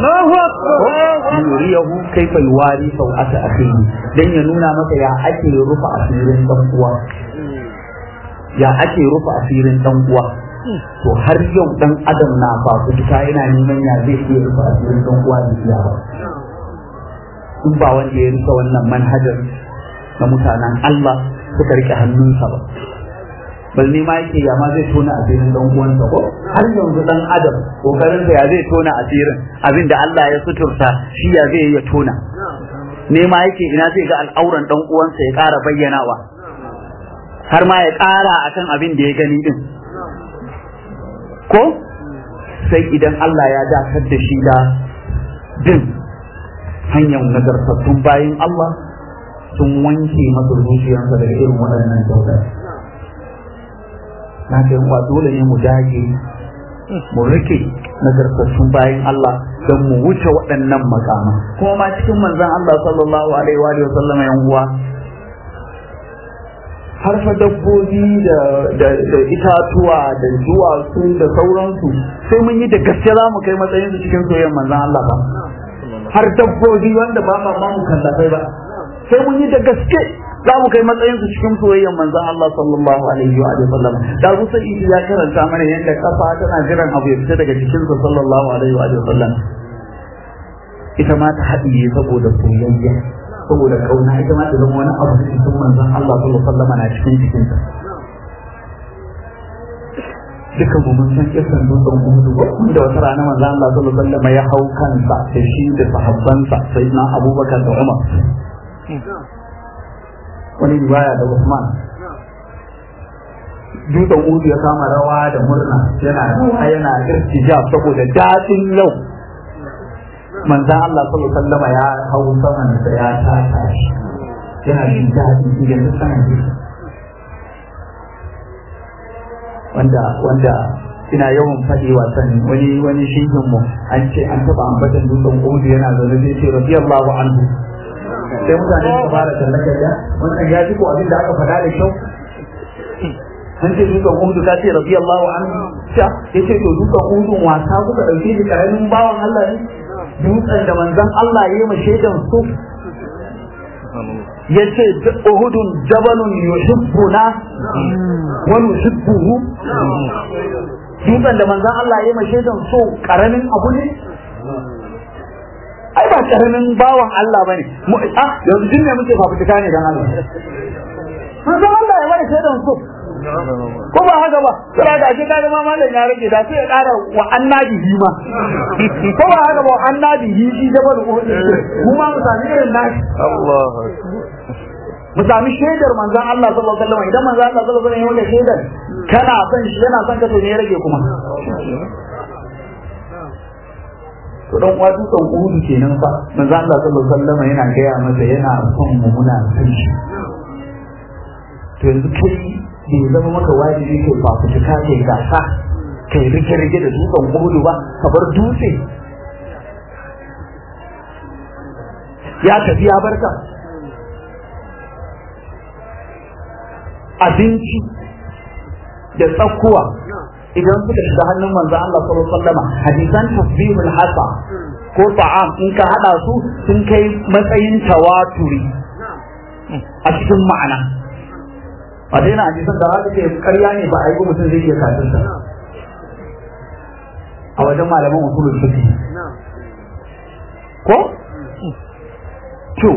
ليريه كيف يواري سوءة أخيه لن ينونا متى يا أكي رفع أسير تنقوى يا أكي رفع أسير تنقوى to har yau dan adam na fafutuka yana neman ya zai iya rufa asirin dan uwa da iya ba in ba wanda ya rika wannan manhajar na mutanen Allah suka rike hannunsa ba balle ma yake ya ma zai tona asirin dan uwansa ko har yanzu dan adam kokarin sa ya zai tona asirin abin da Allah ya suturta shi ya zai ya tona ne ma yake ina zai ga al'auran dan uwansa ya ƙara bayyanawa har ma ya ƙara akan abin da ya gani din ko sai idan Allah ya dakar da shi da bin hanyar nagartattun bayin Allah sun wanke masa zuciyarsa daga irin waɗannan daudar na ce wa dole ne mu dage mu rike nagartattun bayin Allah don mu wuce waɗannan makama kuma ma cikin manzon Allah sallallahu alaihi wa sallam yan uwa har fa dabbobi da itatuwa da duwatsu da sauransu sai mun yi da gaske za mu kai matsayin su cikin soyayyar manzon Allah ba har dabbobi wanda ba ma mu kallafai ba sai mun yi da gaske za mu kai matsayin su cikin soyayyar manzon Allah sallallahu alaihi wa sallam da Musa ya karanta mana yadda kafa tana jiran abu ya fita daga cikin sa sallallahu alaihi wa sallam ita ma ta haɗiye saboda soyayya saboda kauna ita ma ta zama wani abu cikin manzon Allah sallallahu alaihi wa sallam na cikin jikinta duka mu mun san kisan dutsen Uhud wanda wata rana manzon Allah sallallahu alaihi wa sallam ya hau kansa da shi da sahabbansa sayyidina Abubakar da Umar wani riwaya da Usman dutsen Uhud ya kama rawa da murna yana irtijab saboda dadin yau manzon Allah sallallahu alaihi wasallam ya hau saman sa ya tashi yana jin dadi idan ta sanar wanda ina yawan faɗi wasan wani shehin mu an ce an taɓa ambatan dutsen Uhud yana zaune sai ce radiyallahu anhu sai mutane su fara tallaka ya wannan ya ji ko abin da aka faɗa da kyau an ce dutsen Uhud ka ce radiyallahu anhu ya ce to dutsen Uhud wasa kuka dauke shi karamin bawan Allah ne dutsen da manzon Allah ya yi ma shaidan su yace Uhudun jabalun yuhibbuna wa nuhibbuhu dutsen da manzon Allah ya yi ma shaidan su karamin abu ne ai ba karamin bawan Allah bane yanzu din ne muke fafutuka ne dan Allah manzon Allah ya bada shaidan su ko ba haka ba sai da ake kaga ma mallan ya rage da sai ya kara wa annabi ma ko ba haka ba annabi shi jabal uhud kuma mu sami irin nashi Allahu mu sami shaidar manzon Allah sallallahu alaihi wasallam idan manzon Allah sallallahu alaihi wasallam ya shaidar kana son shi yana son ka to ne ya rage kuma to dan uwa dutsen uhud kenan fa manzon Allah sallallahu alaihi wasallam yana gaya masa yana son mu muna son shi to yanzu kai bai zama maka wajibi kai fafutuka kai gasa kai rike-rike da dutsen gudu ba ka bar dutse ya tafi ya barka abinci da tsakuwa idan suka shiga hannun manzo Allah sallallahu alaihi wasallam hadisan tasbihul hasa ko ta'am in ka hada su sun kai matsayin tawaturi a cikin ma'ana a daina hadisan da haka ke ƙarya ne ba a yi mutum zai iya kafin sa a wajen malaman usulul fiqh ko to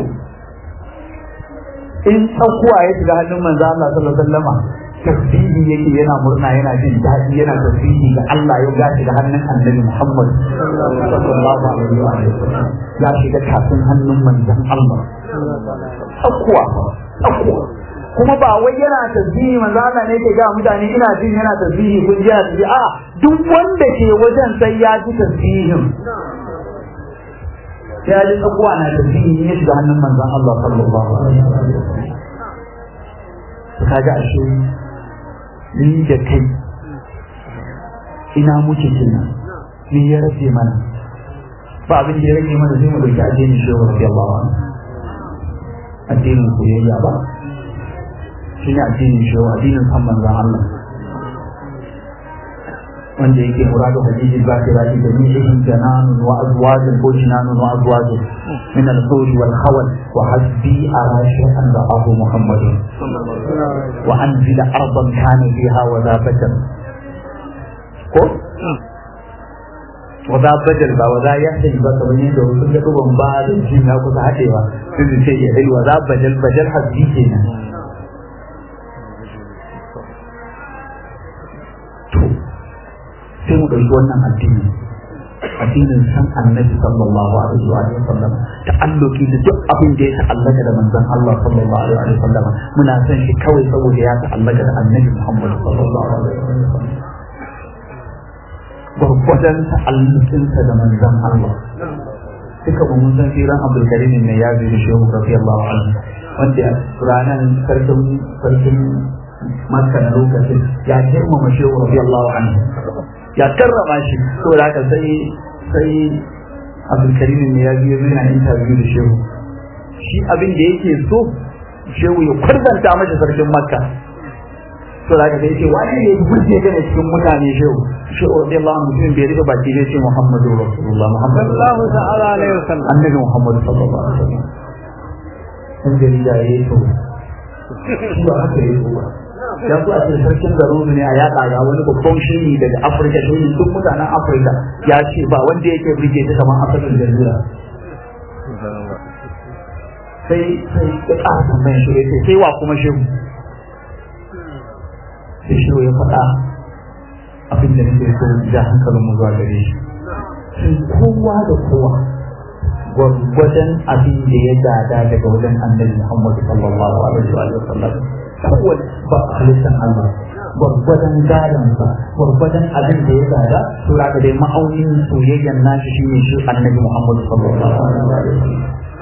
in tsakuwa ya shiga hannun manzo Allah sallallahu alaihi wasallam tasbihi yake yana murna yana jin daɗi yana tasbihi ga Allah ya gashi da hannun Annabi Muhammad sallallahu alaihi wasallam ya shiga kafin hannun manzon Allah tsakuwa kuma ba wai yana tasbihi manzo Allah ne yake ga mutane ina jin yana tasbihi kun ji yana tasbihi a duk wanda ke wajen sai ya ji tasbihin sai ya ji tsakuwa na tasbihi ne shiga hannun manzon Allah sallallahu alaihi wasallam kaga ashe ni da kai ina muke kenan ni ya rage mana ba abin da ya rage mana sai mu dauki addinin shehu radiyallahu anhu addinin soyayya ba shi ne addinin shehu addinin san manzon Allah wanda yake muradu hadisi zakira da jami'in jananun wa azwajun ko jinanun wa azwajun min al-huri wal khawal wa hasbi arashi an ra'ahu muhammadun wa anzila ardan kana fiha wa zabatan ko waza badal ba waza ya sai ba kamar yadda wasu ga duban ba da shi na kusa hadewa sai su ce ya waza badal hasbi kenan to sai mu dauki wannan addinin san annabi sallallahu alaihi wa sallam ta'alluki da duk abin da ya ta'allaka da manzon Allah sallallahu alaihi wa sallam muna san shi kawai saboda ya ta'allaka da annabi Muhammad sallallahu alaihi wa sallam gwargwadon ta'allukinsa da manzon Allah duka ba mun san firan Abdul Karim ne ya bi shehu radiyallahu anhu wanda ranan sarkin Makka na lokacin ya girmama shehu radiyallahu anhu ya karrama shi saboda haka sai Abdul Karim ne ya biyo yana interview da shehu shi abin da yake so shehu ya kwarzanta masa sarkin Makka saboda haka sai ce wani ne guje gane cikin mutane shehu radiyallahu anhu mutum bai rika baki zai ce Muhammadu Rasulullah sallallahu ta'ala alaihi wasallam annabi Muhammad sallallahu alaihi wasallam in da ya yi to shi ba haka yi ba ya so a ce sarkin garuru ne a yaɗa ga wani babban shiri daga Afirka shi duk mutanen Afirka ya ce ba wanda yake rike ta kamar asalin jazira sai ya ƙara tambayin shi ya ce sai wa kuma shehu sai shehu ya faɗa abin da nake so ja hankalin mu zuwa gare shi sun kowa da kowa gwargwadon abin da ya gada daga wajen annabi Muhammad sallallahu alaihi wa sallam kowane ba halittar Allah gwargwadon gadansa gwargwadon abin da ya gada to da dai ma'aunin soyayyan nashi shine shi annabi Muhammad sallallahu alaihi wa sallam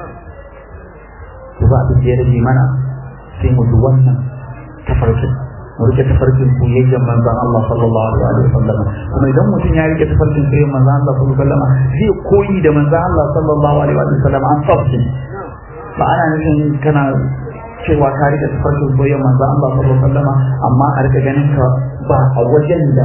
to ba ta jere mana sai mu wannan tafarkin mu rike tafarkin soyayyan manzon Allah sallallahu alaihi wa sallam kuma idan mutum ya rike tafarkin soyayyan manzon Allah sallallahu alaihi wa sallam zai koyi da manzon Allah sallallahu alaihi wa sallam an sabbi ba ana nufin kana cewa ka rike tafarkin soyayyan manzon Allah sallallahu alaihi wa sallam amma a rika ganin ka ba a wajen da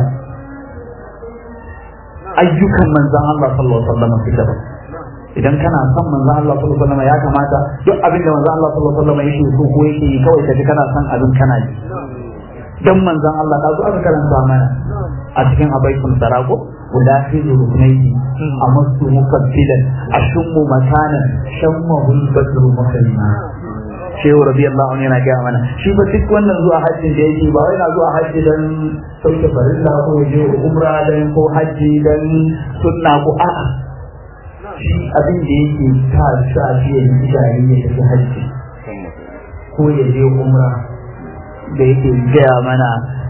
ayyukan manzon Allah sallallahu alaihi wa sallam suke ba idan kana son manzon Allah sallallahu alaihi wa sallam ya kamata duk abin da manzon Allah sallallahu alaihi wa sallam yake so ko yake yi kawai kaji kana son abin kana yi dan manzon Allah ka zo aka karanta mana a cikin abaitul sarako ulahidu ruknayhi amastu mukabbilan ashummu makanan shammahul badru makalima shehu radiyallahu anhu yana gaya mana shi ba duk wannan zuwa hajji da yake ba wai na zuwa hajji dan sauke farilla ko je umra dan ko hajji dan sunna ko a'a shi abin da yake ta sa shi ya yi jari ya tafi hajji ko ya je umra da yake gaya mana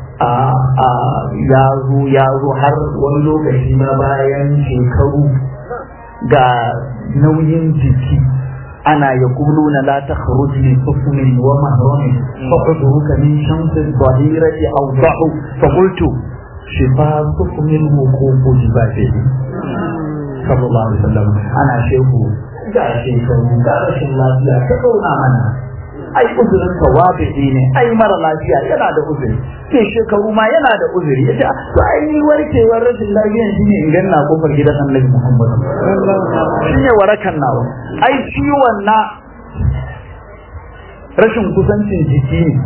ya zo har wani lokaci na bayan shekaru ga nauyin jiki ana ya kulu na la ta kharuj min hukmin wa mahramin fa udruka min shams al-zahirati aw da'u fa qultu shifa hukmin wuqufu jibatihi sallallahu alaihi wasallam ana shehu ga shekaru ga rashin lafiya ta kauna mana ai uzurin ka wabi'i ne ai mara lafiya yana da uzuri ke shekaru ma yana da uzuri yace to ai warkewar rashin lafiyan shine idan na kofar gidan Annabi Muhammad shine warakan nawa ai ciwon na rashin kusancin jiki ne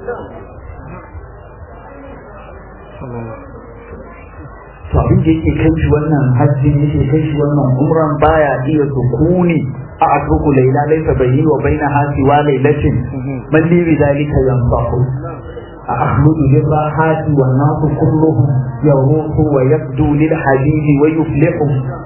to abin da yake kai shi wannan hajji yake kai shi wannan umran baya iya sukuni أترك ليلى ليس بيني وبينها سوى ليلة من لي بذلك ينصح أخلد للراحات والناس كلهم يروح ويبدو للحديث ويفلح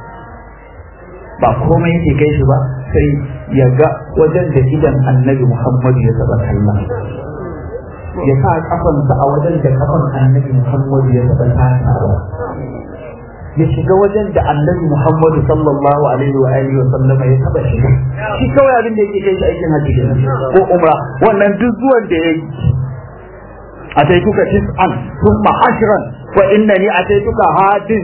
ba komai yake kai shi ba sai ya ga wajen da idan annabi Muhammad ya taba kalla ya sa kafansa a wajen da kafan annabi Muhammad ya taba tsayawa ya shiga wajen da annabi Muhammadu sallallahu alaihi wa alihi wa sallama ya taba shiga shi kawai abin da yake kai shi aikin haji ko umra wannan duk zuwan da yayi ataituka tis'an thumma ashran wa innani ataituka hadin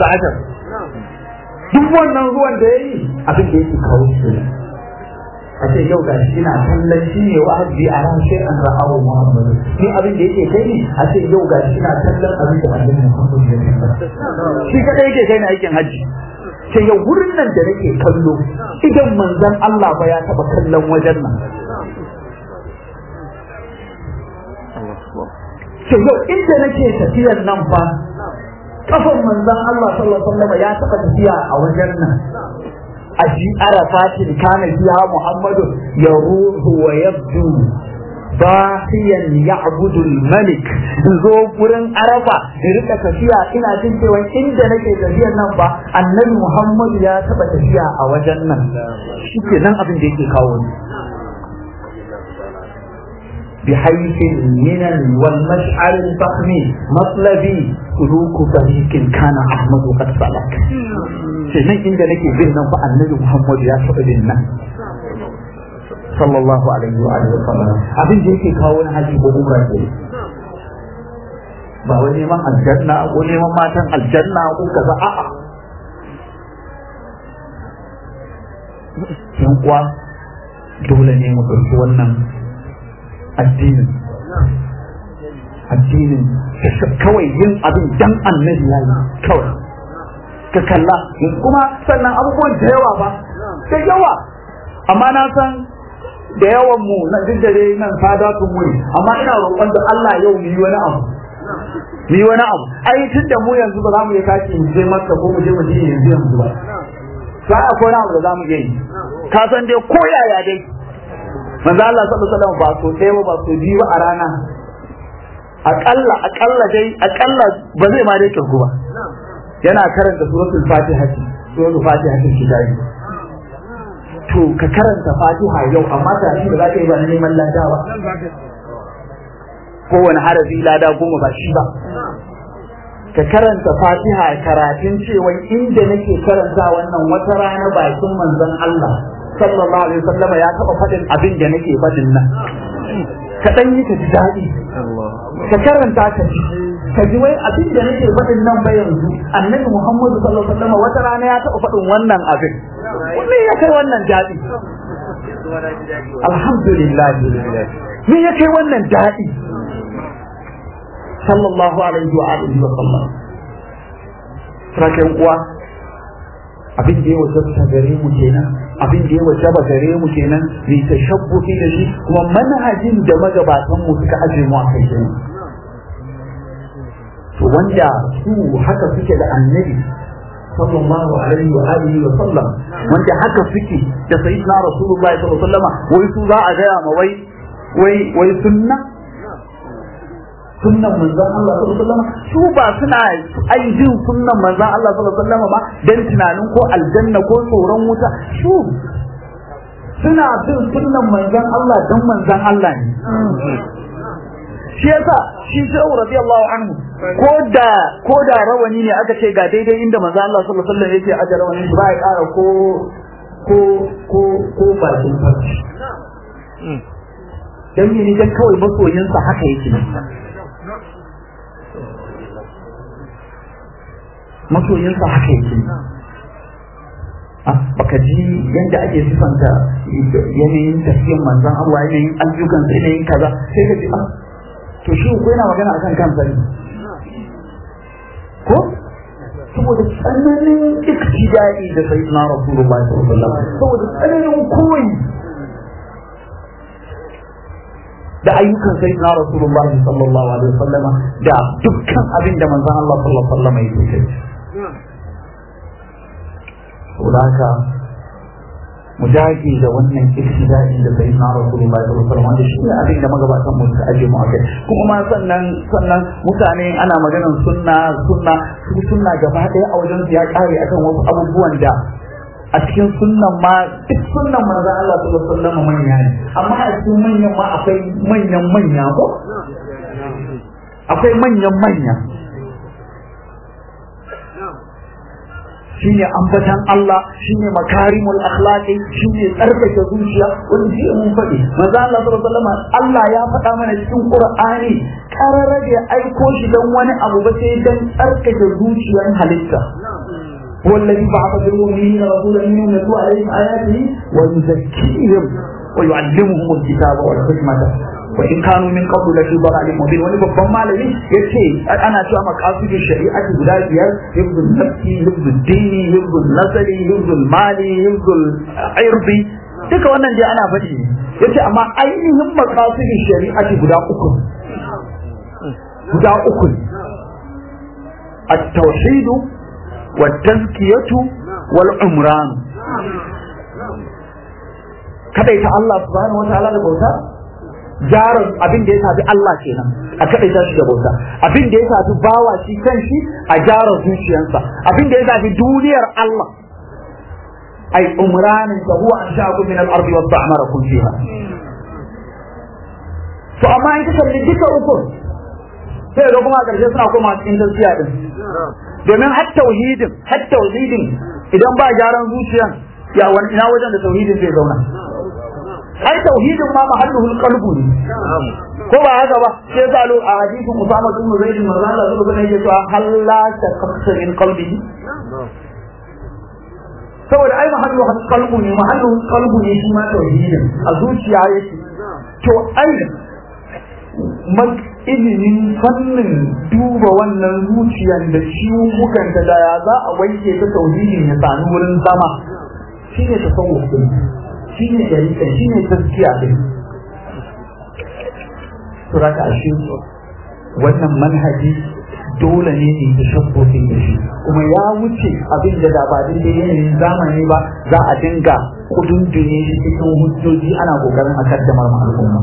19 duk wannan zuwan da yayi abin da yake kawo shi a ce yau gashi ina kallon shi ne wa'azi a ran shi an ra'awu Muhammadu ni abin da yake kai ne a ce yau gashi ina kallon abin da annabi Muhammadu ya yi shi kada yake kai na aikin haji sai yau wurin nan da nake kallo idan manzon Allah ba ya taba kallon wajen nan sai yau inda nake tafiyar nan fa kafan manzon Allah sallallahu alaihi wasallam ya taba tafiya a wajen nan a ji arafatin kana biya Muhammadu yaruhu wa yabdu bahiyan ya'budu al-malik zo gurin arafa da rika tafiya ina jin cewa inda nake tafiyar nan ba annabi Muhammadu ya taba tafiya a wajen nan shike nan abin da yake kawo ni بحيث المنن والمشعر الفخم مطلبي سلوك طريق كان احمد قد سلك سنن عند nake bin nan fa annabi Muhammad ya taba bin nan sallallahu alaihi wa alihi wasallam abin da yake kawo ni haji ko umra ne ba wani neman aljanna ko neman matan aljanna ko kaza a'a yan uwa dole ne mu ɗauki wannan addinin kawai yin abin dan annabi yayi kawai ka kalla kuma sannan abubuwan da yawa ba da yawa amma na san da yawan mu na dindare nan sadatun mu amma ina roƙon da Allah yau mu yi wani abu ai tun da mu yanzu ba za mu yi tashi mu je Makka ko mu je Madina yanzu ba sai akwai wani abu da za mu yi ka san dai ko yaya dai manzo Allah sallallahu alaihi wasallam ba so ɗaya ba so biyu ba a rana akalla ba zai ma dai kirgu ba yana karanta suratul fatiha shi dai to ka karanta fatiha yau amma ta shi ba za ka yi ba neman lada ba kowane harafi lada 10 ba shi ba ka karanta fatiha karatun cewa inda nake karanta wannan wata rana bakin manzon Allah sallallahu alaihi wasallam ya taba fadin abin da nake fadin nan ka dan yi ka ji dadi ka karanta ka ji wai abin da nake fadin nan ba yanzu annabi Muhammad sallallahu alaihi wasallam wata rana ya taba fadin wannan abin me ya kai wannan dadi alhamdulillah me ya kai wannan dadi sallallahu alaihi wa alihi wasallam sakin uwa abin da ya wajabta gare mu kenan abin da ya wajaba gare mu kenan mai tashabbuhi da shi kuma manhajin da magabatan mu suka aje mu a kai kenan to wanda su haka suke da annabi sallallahu alaihi wa alihi wa sallam wanda haka suke da sayyidina rasulullahi sallallahu alaihi wa sallama wai su za a gaya ma wai sunnan manzon Allah sallallahu alaihi wasallam su ba suna aijin sunnan manzon Allah sallallahu alaihi wasallam ba dan tunanin ko aljanna ko tsoron wuta su suna bin sunnan manzon Allah dan manzon Allah ne shi yasa shi shehu radiyallahu anhu ko da rawani ne aka ce ga daidai inda manzon Allah sallallahu alaihi wasallam yake aje rawani ba ya ƙara ko bakin farci dan ne dan kawai masoyinsa haka yake masoyinsa haka yake baka ji yadda ake sifanta yanayin tafiyan manzan Allah yanayin ayyukan sa yanayin kaza sai ka ji to shi ko yana magana akan kansa ne ko saboda tsananin iktidai da sayyidina Rasulullah sallallahu alaihi wasallam saboda tsananin koyi da ayyukan sayyidina Rasulullah sallallahu alaihi wasallam da dukkan abin da manzan Allah sallallahu alaihi wasallam yake saboda haka mu dage da wannan iktidai da sayyidina Rasulullah sallallahu alaihi wasallam wanda shi ne abin da magabatan mu suka aje mu akai kuma ma sannan mutane ana maganar sunna gaba daya a wajen ya kare akan wasu abubuwan da a cikin sunnan ma duk sunnan manzo Allah sallallahu alaihi wasallam manya ne amma a cikin manyan ma akwai manya ko akwai manya shine ambatan Allah shine makarimul akhlaqi shine tsarkake zuciya wanda shi mun faɗi manzo Allah sallallahu alaihi wasallam Allah ya faɗa mana cikin Qur'ani karara da aiko shi dan wani abu ba sai dan tsarkake zuciyar halitta والذي بعث في الأميين رسولا منهم يتلو عليهم آياته ويزكيهم ويعلمهم الكتاب والحكمة وإن كانوا من قبل لفي ضلال مبين wani babban malami yace ana cewa maqasidu shari'ati guda biyar hifdul nafsi hifdul dini hifdul nasli hifdul mali hifdul irdi duka wannan dai ana faɗi yace amma ainihin maqasidu shari'ati guda uku at-tauhid wat-tazkiyah wal-umran. Kadaita Allah subhanahu wataala da bauta, gyara abin da ya shafi Allah kenan a kadaita shi da bauta, abin da ya shafi bawa shi kanshi a gyara zuciyarsa, abin da ya shafi duniyar Allah ai umranin da huwa ansha'akum min al-ardi wa ta'marakum fiha. To amma in kika kalli duka uku sai ga kuma a ƙarshe suna koma cikin tazkiya din, domin har tauhidin idan ba gyaran zuciyan ya wani ina wajen da tauhidin zai zauna. Ai tauhidin ma mahalluhul qalbu ne, ko ba haka ba? Sai salo a hadisin Usama bin Zaid manzo Allah sallallahu alaihi wasallam yake cewa halla taqsa min qalbihi, saboda ai mahalluhul qalbu ne shi ma tauhidin a zuciya yake. To ai ilimin fannin duba wannan zuciyar da ciwukan da ya za a wanke ta tauhidin ya sami wurin zama, shine tasawuf din, shine dalilin, shine tazkiya din. To raka ashe wannan manhaji dole ne ne tashabbuhin da shi, kuma ya wuce abin da ba din da yanayin zamani ba za a dinga kudundune shi cikin hujjoji ana kokarin a kaddamar mu al'umma.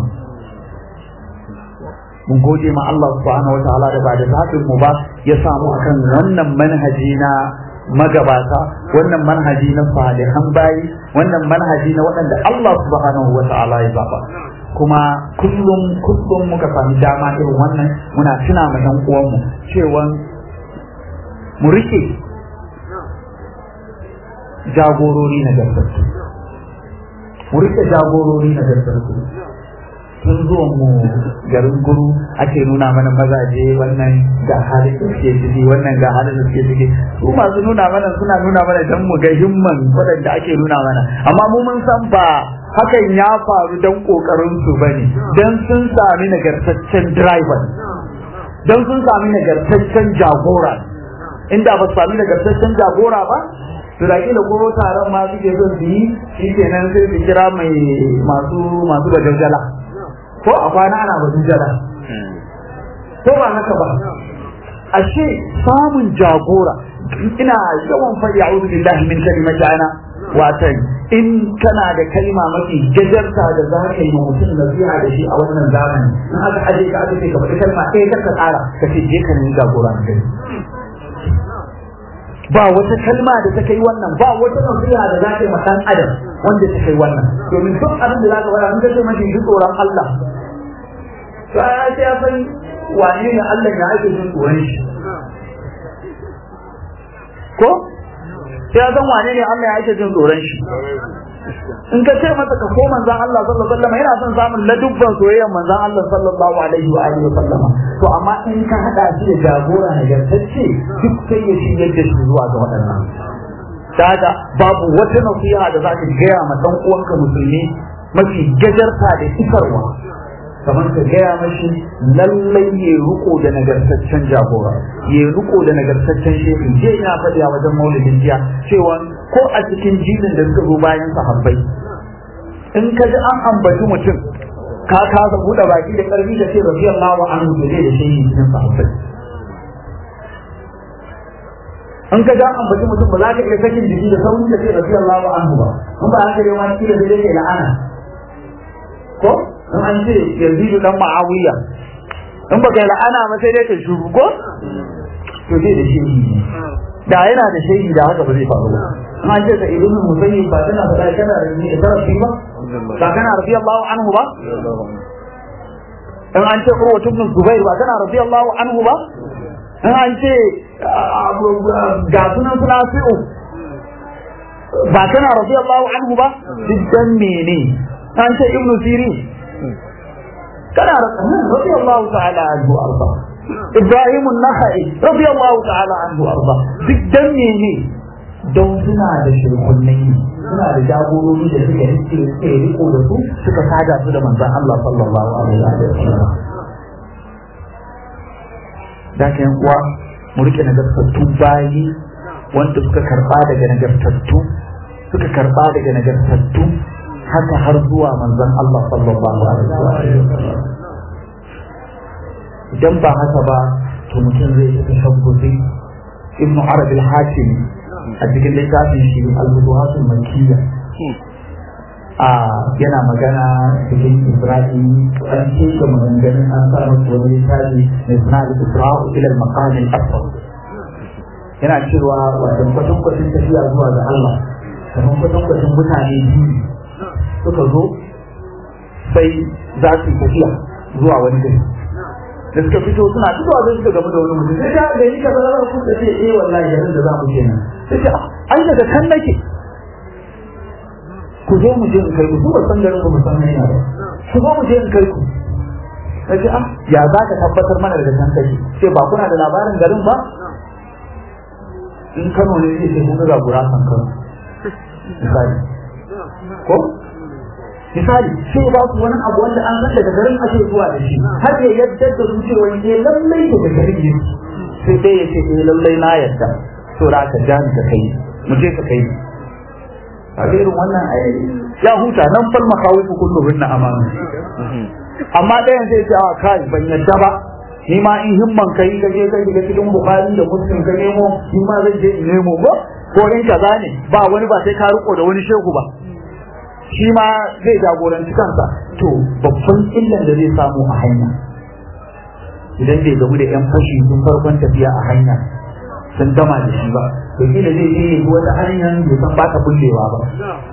Mun gode ma Allah subhanahu wataala da ba da zaɓin mu ba ya samu akan wannan manhaji na magabata, wannan manhaji na salihan bayi, wannan manhaji na waɗanda Allah subhanahu wataala ya zaba. Kuma kullum muka sami dama irin wannan muna tuna ma ƴan uwanmu cewa mu rike jagorori na gaskatu, mu rike jagorori na gaskatu. Tun zuwan mu garin Guru ake nuna mana mazaje wannan ga halin da suke ciki, wannan ga halin da suke ciki. Su masu nuna mana suna nuna mana don mu ga himman waɗanda ake nuna mana, amma mu mun san ba hakan ya faru don kokarin su bane, don sun sami nagartaccen driver, don sun sami nagartaccen jagora. Inda ba su sami nagartaccen jagora ba, to da kila ko taron ma suke son su yi, shi kenan sai su kira mai masu bajajjala, ko a kwana ana bajajjala, ko ba haka ba. Ashe samun jagora, ina yawan faɗi a'udhu billahi min kalimati ana, watan in kana da kalma mafi gajarta da za ka yi mutum nasiha da shi a wannan zamani, in aka aje ka aka ce ka faɗi kalma ɗaya ka tsara ka ce je ka nemi jagora na gari. Ba wata kalma da ta kai wannan, ba wata nasiha da za ka yi ma ɗan adam wanda ta kai wannan, domin duk abin da za ka faɗa in ka ce mashi ji tsoron Allah, sai ya san wane ne Allah ya ake jin tsoron shi, ko sai ya san wane ne Allah ya ake jin tsoron shi. In ka ce masa ka ko manzon Allah sallallahu alaihi wasallam yana son samun ladubban soyayyar manzon Allah sallallahu alaihi wa alihi wasallama, to amma in ka hada shi da jagora nagartacce duk sai ya shigar da shi zuwa ga waɗannan. Kaga babu wata nasiha da zaka gaya ma dan uwanka musulmi mafi gajarta da isarwa kamar ka gaya mashi lallai ya riko da nagartaccen jagora, ya riko da nagartaccen shehu. Je ina faɗi a wajen maulidin jiya cewa ko a cikin jinin da suka zo bayan sahabbai, in ka ji an ambaci mutum ka kasa buɗe baki da ƙarfi da ce radiyallahu anhu da zai da shehu cikin sahabbai. In ka ji an ambaci mutum ba za ka iya sakin jiki da sauran da ce radiyallahu anhu ba, in ba haka dai wani kila zai ke la'ana, ko in an ce Yazidu dan Muawiya, in baka yi la'ana ba sai dai ka shuru, ko to zai da shehi, da yana da shehi da haka ba zai faru ba. In an ce ka ibn Musayyib ba tana faɗa kana da ni da rafi ba, ba kana radiyallahu anhu ba. In an ce Urwa ibn Zubair ba kana radiyallahu anhu ba. In an ce ga sunan Nafi'u ba kana radiyallahu anhu ba. Dukkan mene an ce Ibn Sirin kana radiyallahu ta'ala anhu arda, Ibrahim an-Nakhai radiyallahu ta'ala anhu arda. Dukkan mene don suna da shirkunnai, suna da jagorori da suka riko da su, suka sada su da manzon Allah sallallahu alaihi wa sallam. Da kan uwa mu rike nagartattun bayi wanda suka karba daga nagartattu, haka har zuwa manzon Allah sallallahu alaihi wa sallam. Idan ba haka ba to mutum zai ta tashabbuzi ibn Arabi al-Hatimi a cikin littafin shi al-Futuhat al-Makkiyya yana magana cikin Isra'i an ce maganganun an sa masa wani littafi mai suna al-Isra'u ila al-Maqam al-Asfar yana cewa wato kwatankwacin tafiya zuwa ga Allah kamar kwatankwacin mutane biyu suka zo sai za su yi tafiya zuwa wani gari da suka fito suna fitowa zai suka gamu da wani mutum sai ta gari ka zara ku da ce wallahi garin da za mu kenan sai ce ai daga kan nake ku zo mu je in kai ku ba san garin ku san hanya ba ku zo mu je in kai ku sai ya za ka tabbatar mana daga kan kake sai ba kuna da labarin garin ba in Kano ne sai kun ga gurasan Kano misali ko misali sai ba su wani abu wanda an san daga garin ake zuwa da shi har ya yadda da su cewa ne lallai daga garin ne sai dai ya ce lallai na yadda to da ka jani ka kai mu je ka kai a irin wannan ya huta nan fal makhawifu kulluhunna amanu amma ɗayan zai ce a kai ban yadda ba ni ma in himman kai ka je kai daga cikin Bukhari da Muslim ka nemo ni ma zan je in nemo ba ko in kaza ne ba wani ba sai ka riko da wani shehu ba shi ma zai jagoranci kansa to babban illan da zai samu a hanya idan bai gamu da yan fashi sun farkon tafiya a hanya sun gama da shi ba to kila zai je wata hanyar da san ba ta bullewa ba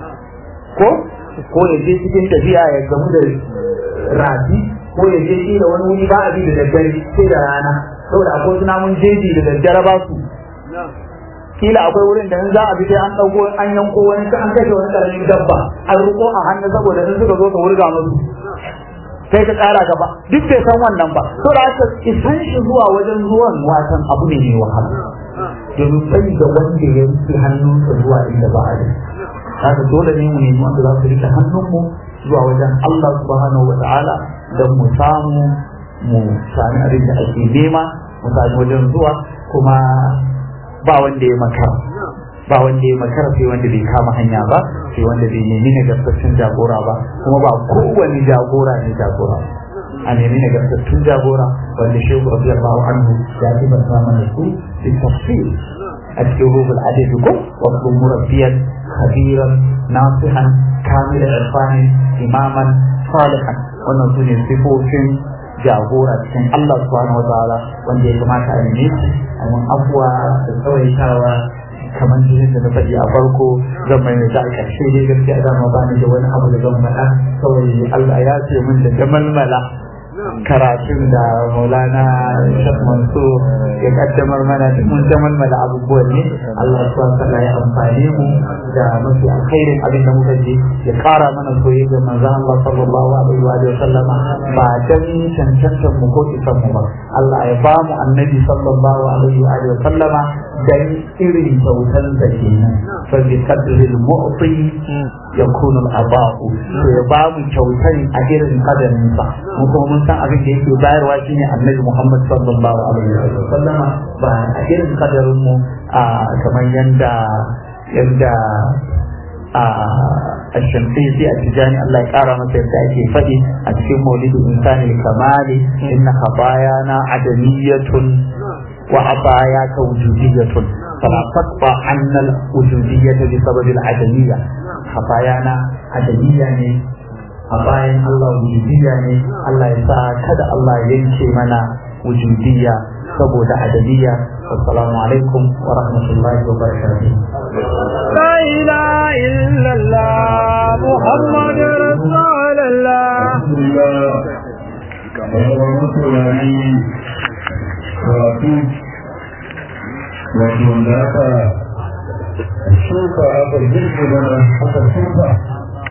ko ya je cikin tafiya ya gamu da rafi ko ya je kila wani wuri ba a bi da daddare sai da rana saboda akwai suna mun jeji da daddare ba su kila akwai wurin da in za a bi sai an dauko an yanko wani an kashe wani karamin dabba an ruko a hannu saboda in suka zo ka wurga musu sai ka tsara gaba duk bai san wannan ba to da aka isan shi zuwa wajen zuwan watan abu ne mai wahala domin sai da wanda ya rufe hannunsa zuwa inda ba a yi haka dole ne mu nemi wanda za su rike hannunmu zuwa wajen Allah subhanahu wa ta'ala don mu samu mu sami abin da ake nema mu sami wajen zuwa kuma ba wanda ya makara sai wanda bai kama hanya ba sai wanda bai nemi nagartaccen jagora ba kuma ba kowane jagora ne jagora a nemi nagartaccen jagora wanda shehu radiyallahu anhu ya fi ban mana su bi tafsir a cikin ruhul adabi ko wasu murabbiyan khabiran nasihan kamil irfani imaman salihan wannan su ne sifofin jagora cikin Allah subhanahu wa ta'ala wanda ya kamata a nemi su amma abuwa da tsawaitawa kamar jinin da na faɗi a farko zan mai da a ƙarshe dai gaskiya da ma bani da wani abu da zan faɗa kawai Allah ya ce min da jamalmala karatun da Maulana Sheikh Mansur ya kaddamar mana mun jamalmala abubuwan ne Allah subhanahu wa ta'ala ya amfane mu da mafi alkhairin abin da muka ji ya ƙara mana soyayya manzon Allah sallallahu alaihi wa sallama ba dan cancantar mu ko isan mu ba Allah ya ba mu annabi sallallahu alaihi wa sallama dan irin kyautar da kenan fa bi qadri al-mu'ti yakunu al-aba'u to ya ba mu kyautar a irin kadarin sa mu kuma mun san abin da yake bayarwa shine annabi Muhammad sallallahu alaihi wa sallama ba a irin kadarin mu kamar yanda الشمسية التجاني الله يقرأ مثل ذلك فدي أتكلم مولد الإنسان الكمالي إن خطايانا عدمية وعطاياك وجودية فلا تقطع عنا الوجودية بسبب العدمية خطايانا عدمية خطايا الله وجودية الله يسعى كذا الله ينشي منا وجودية سبب عدمية والسلام عليكم ورحمة الله وبركاته لا إله إلا الله محمد رسول الله وكذلك الشوكة أبو الجلد لنا حتى الشوكة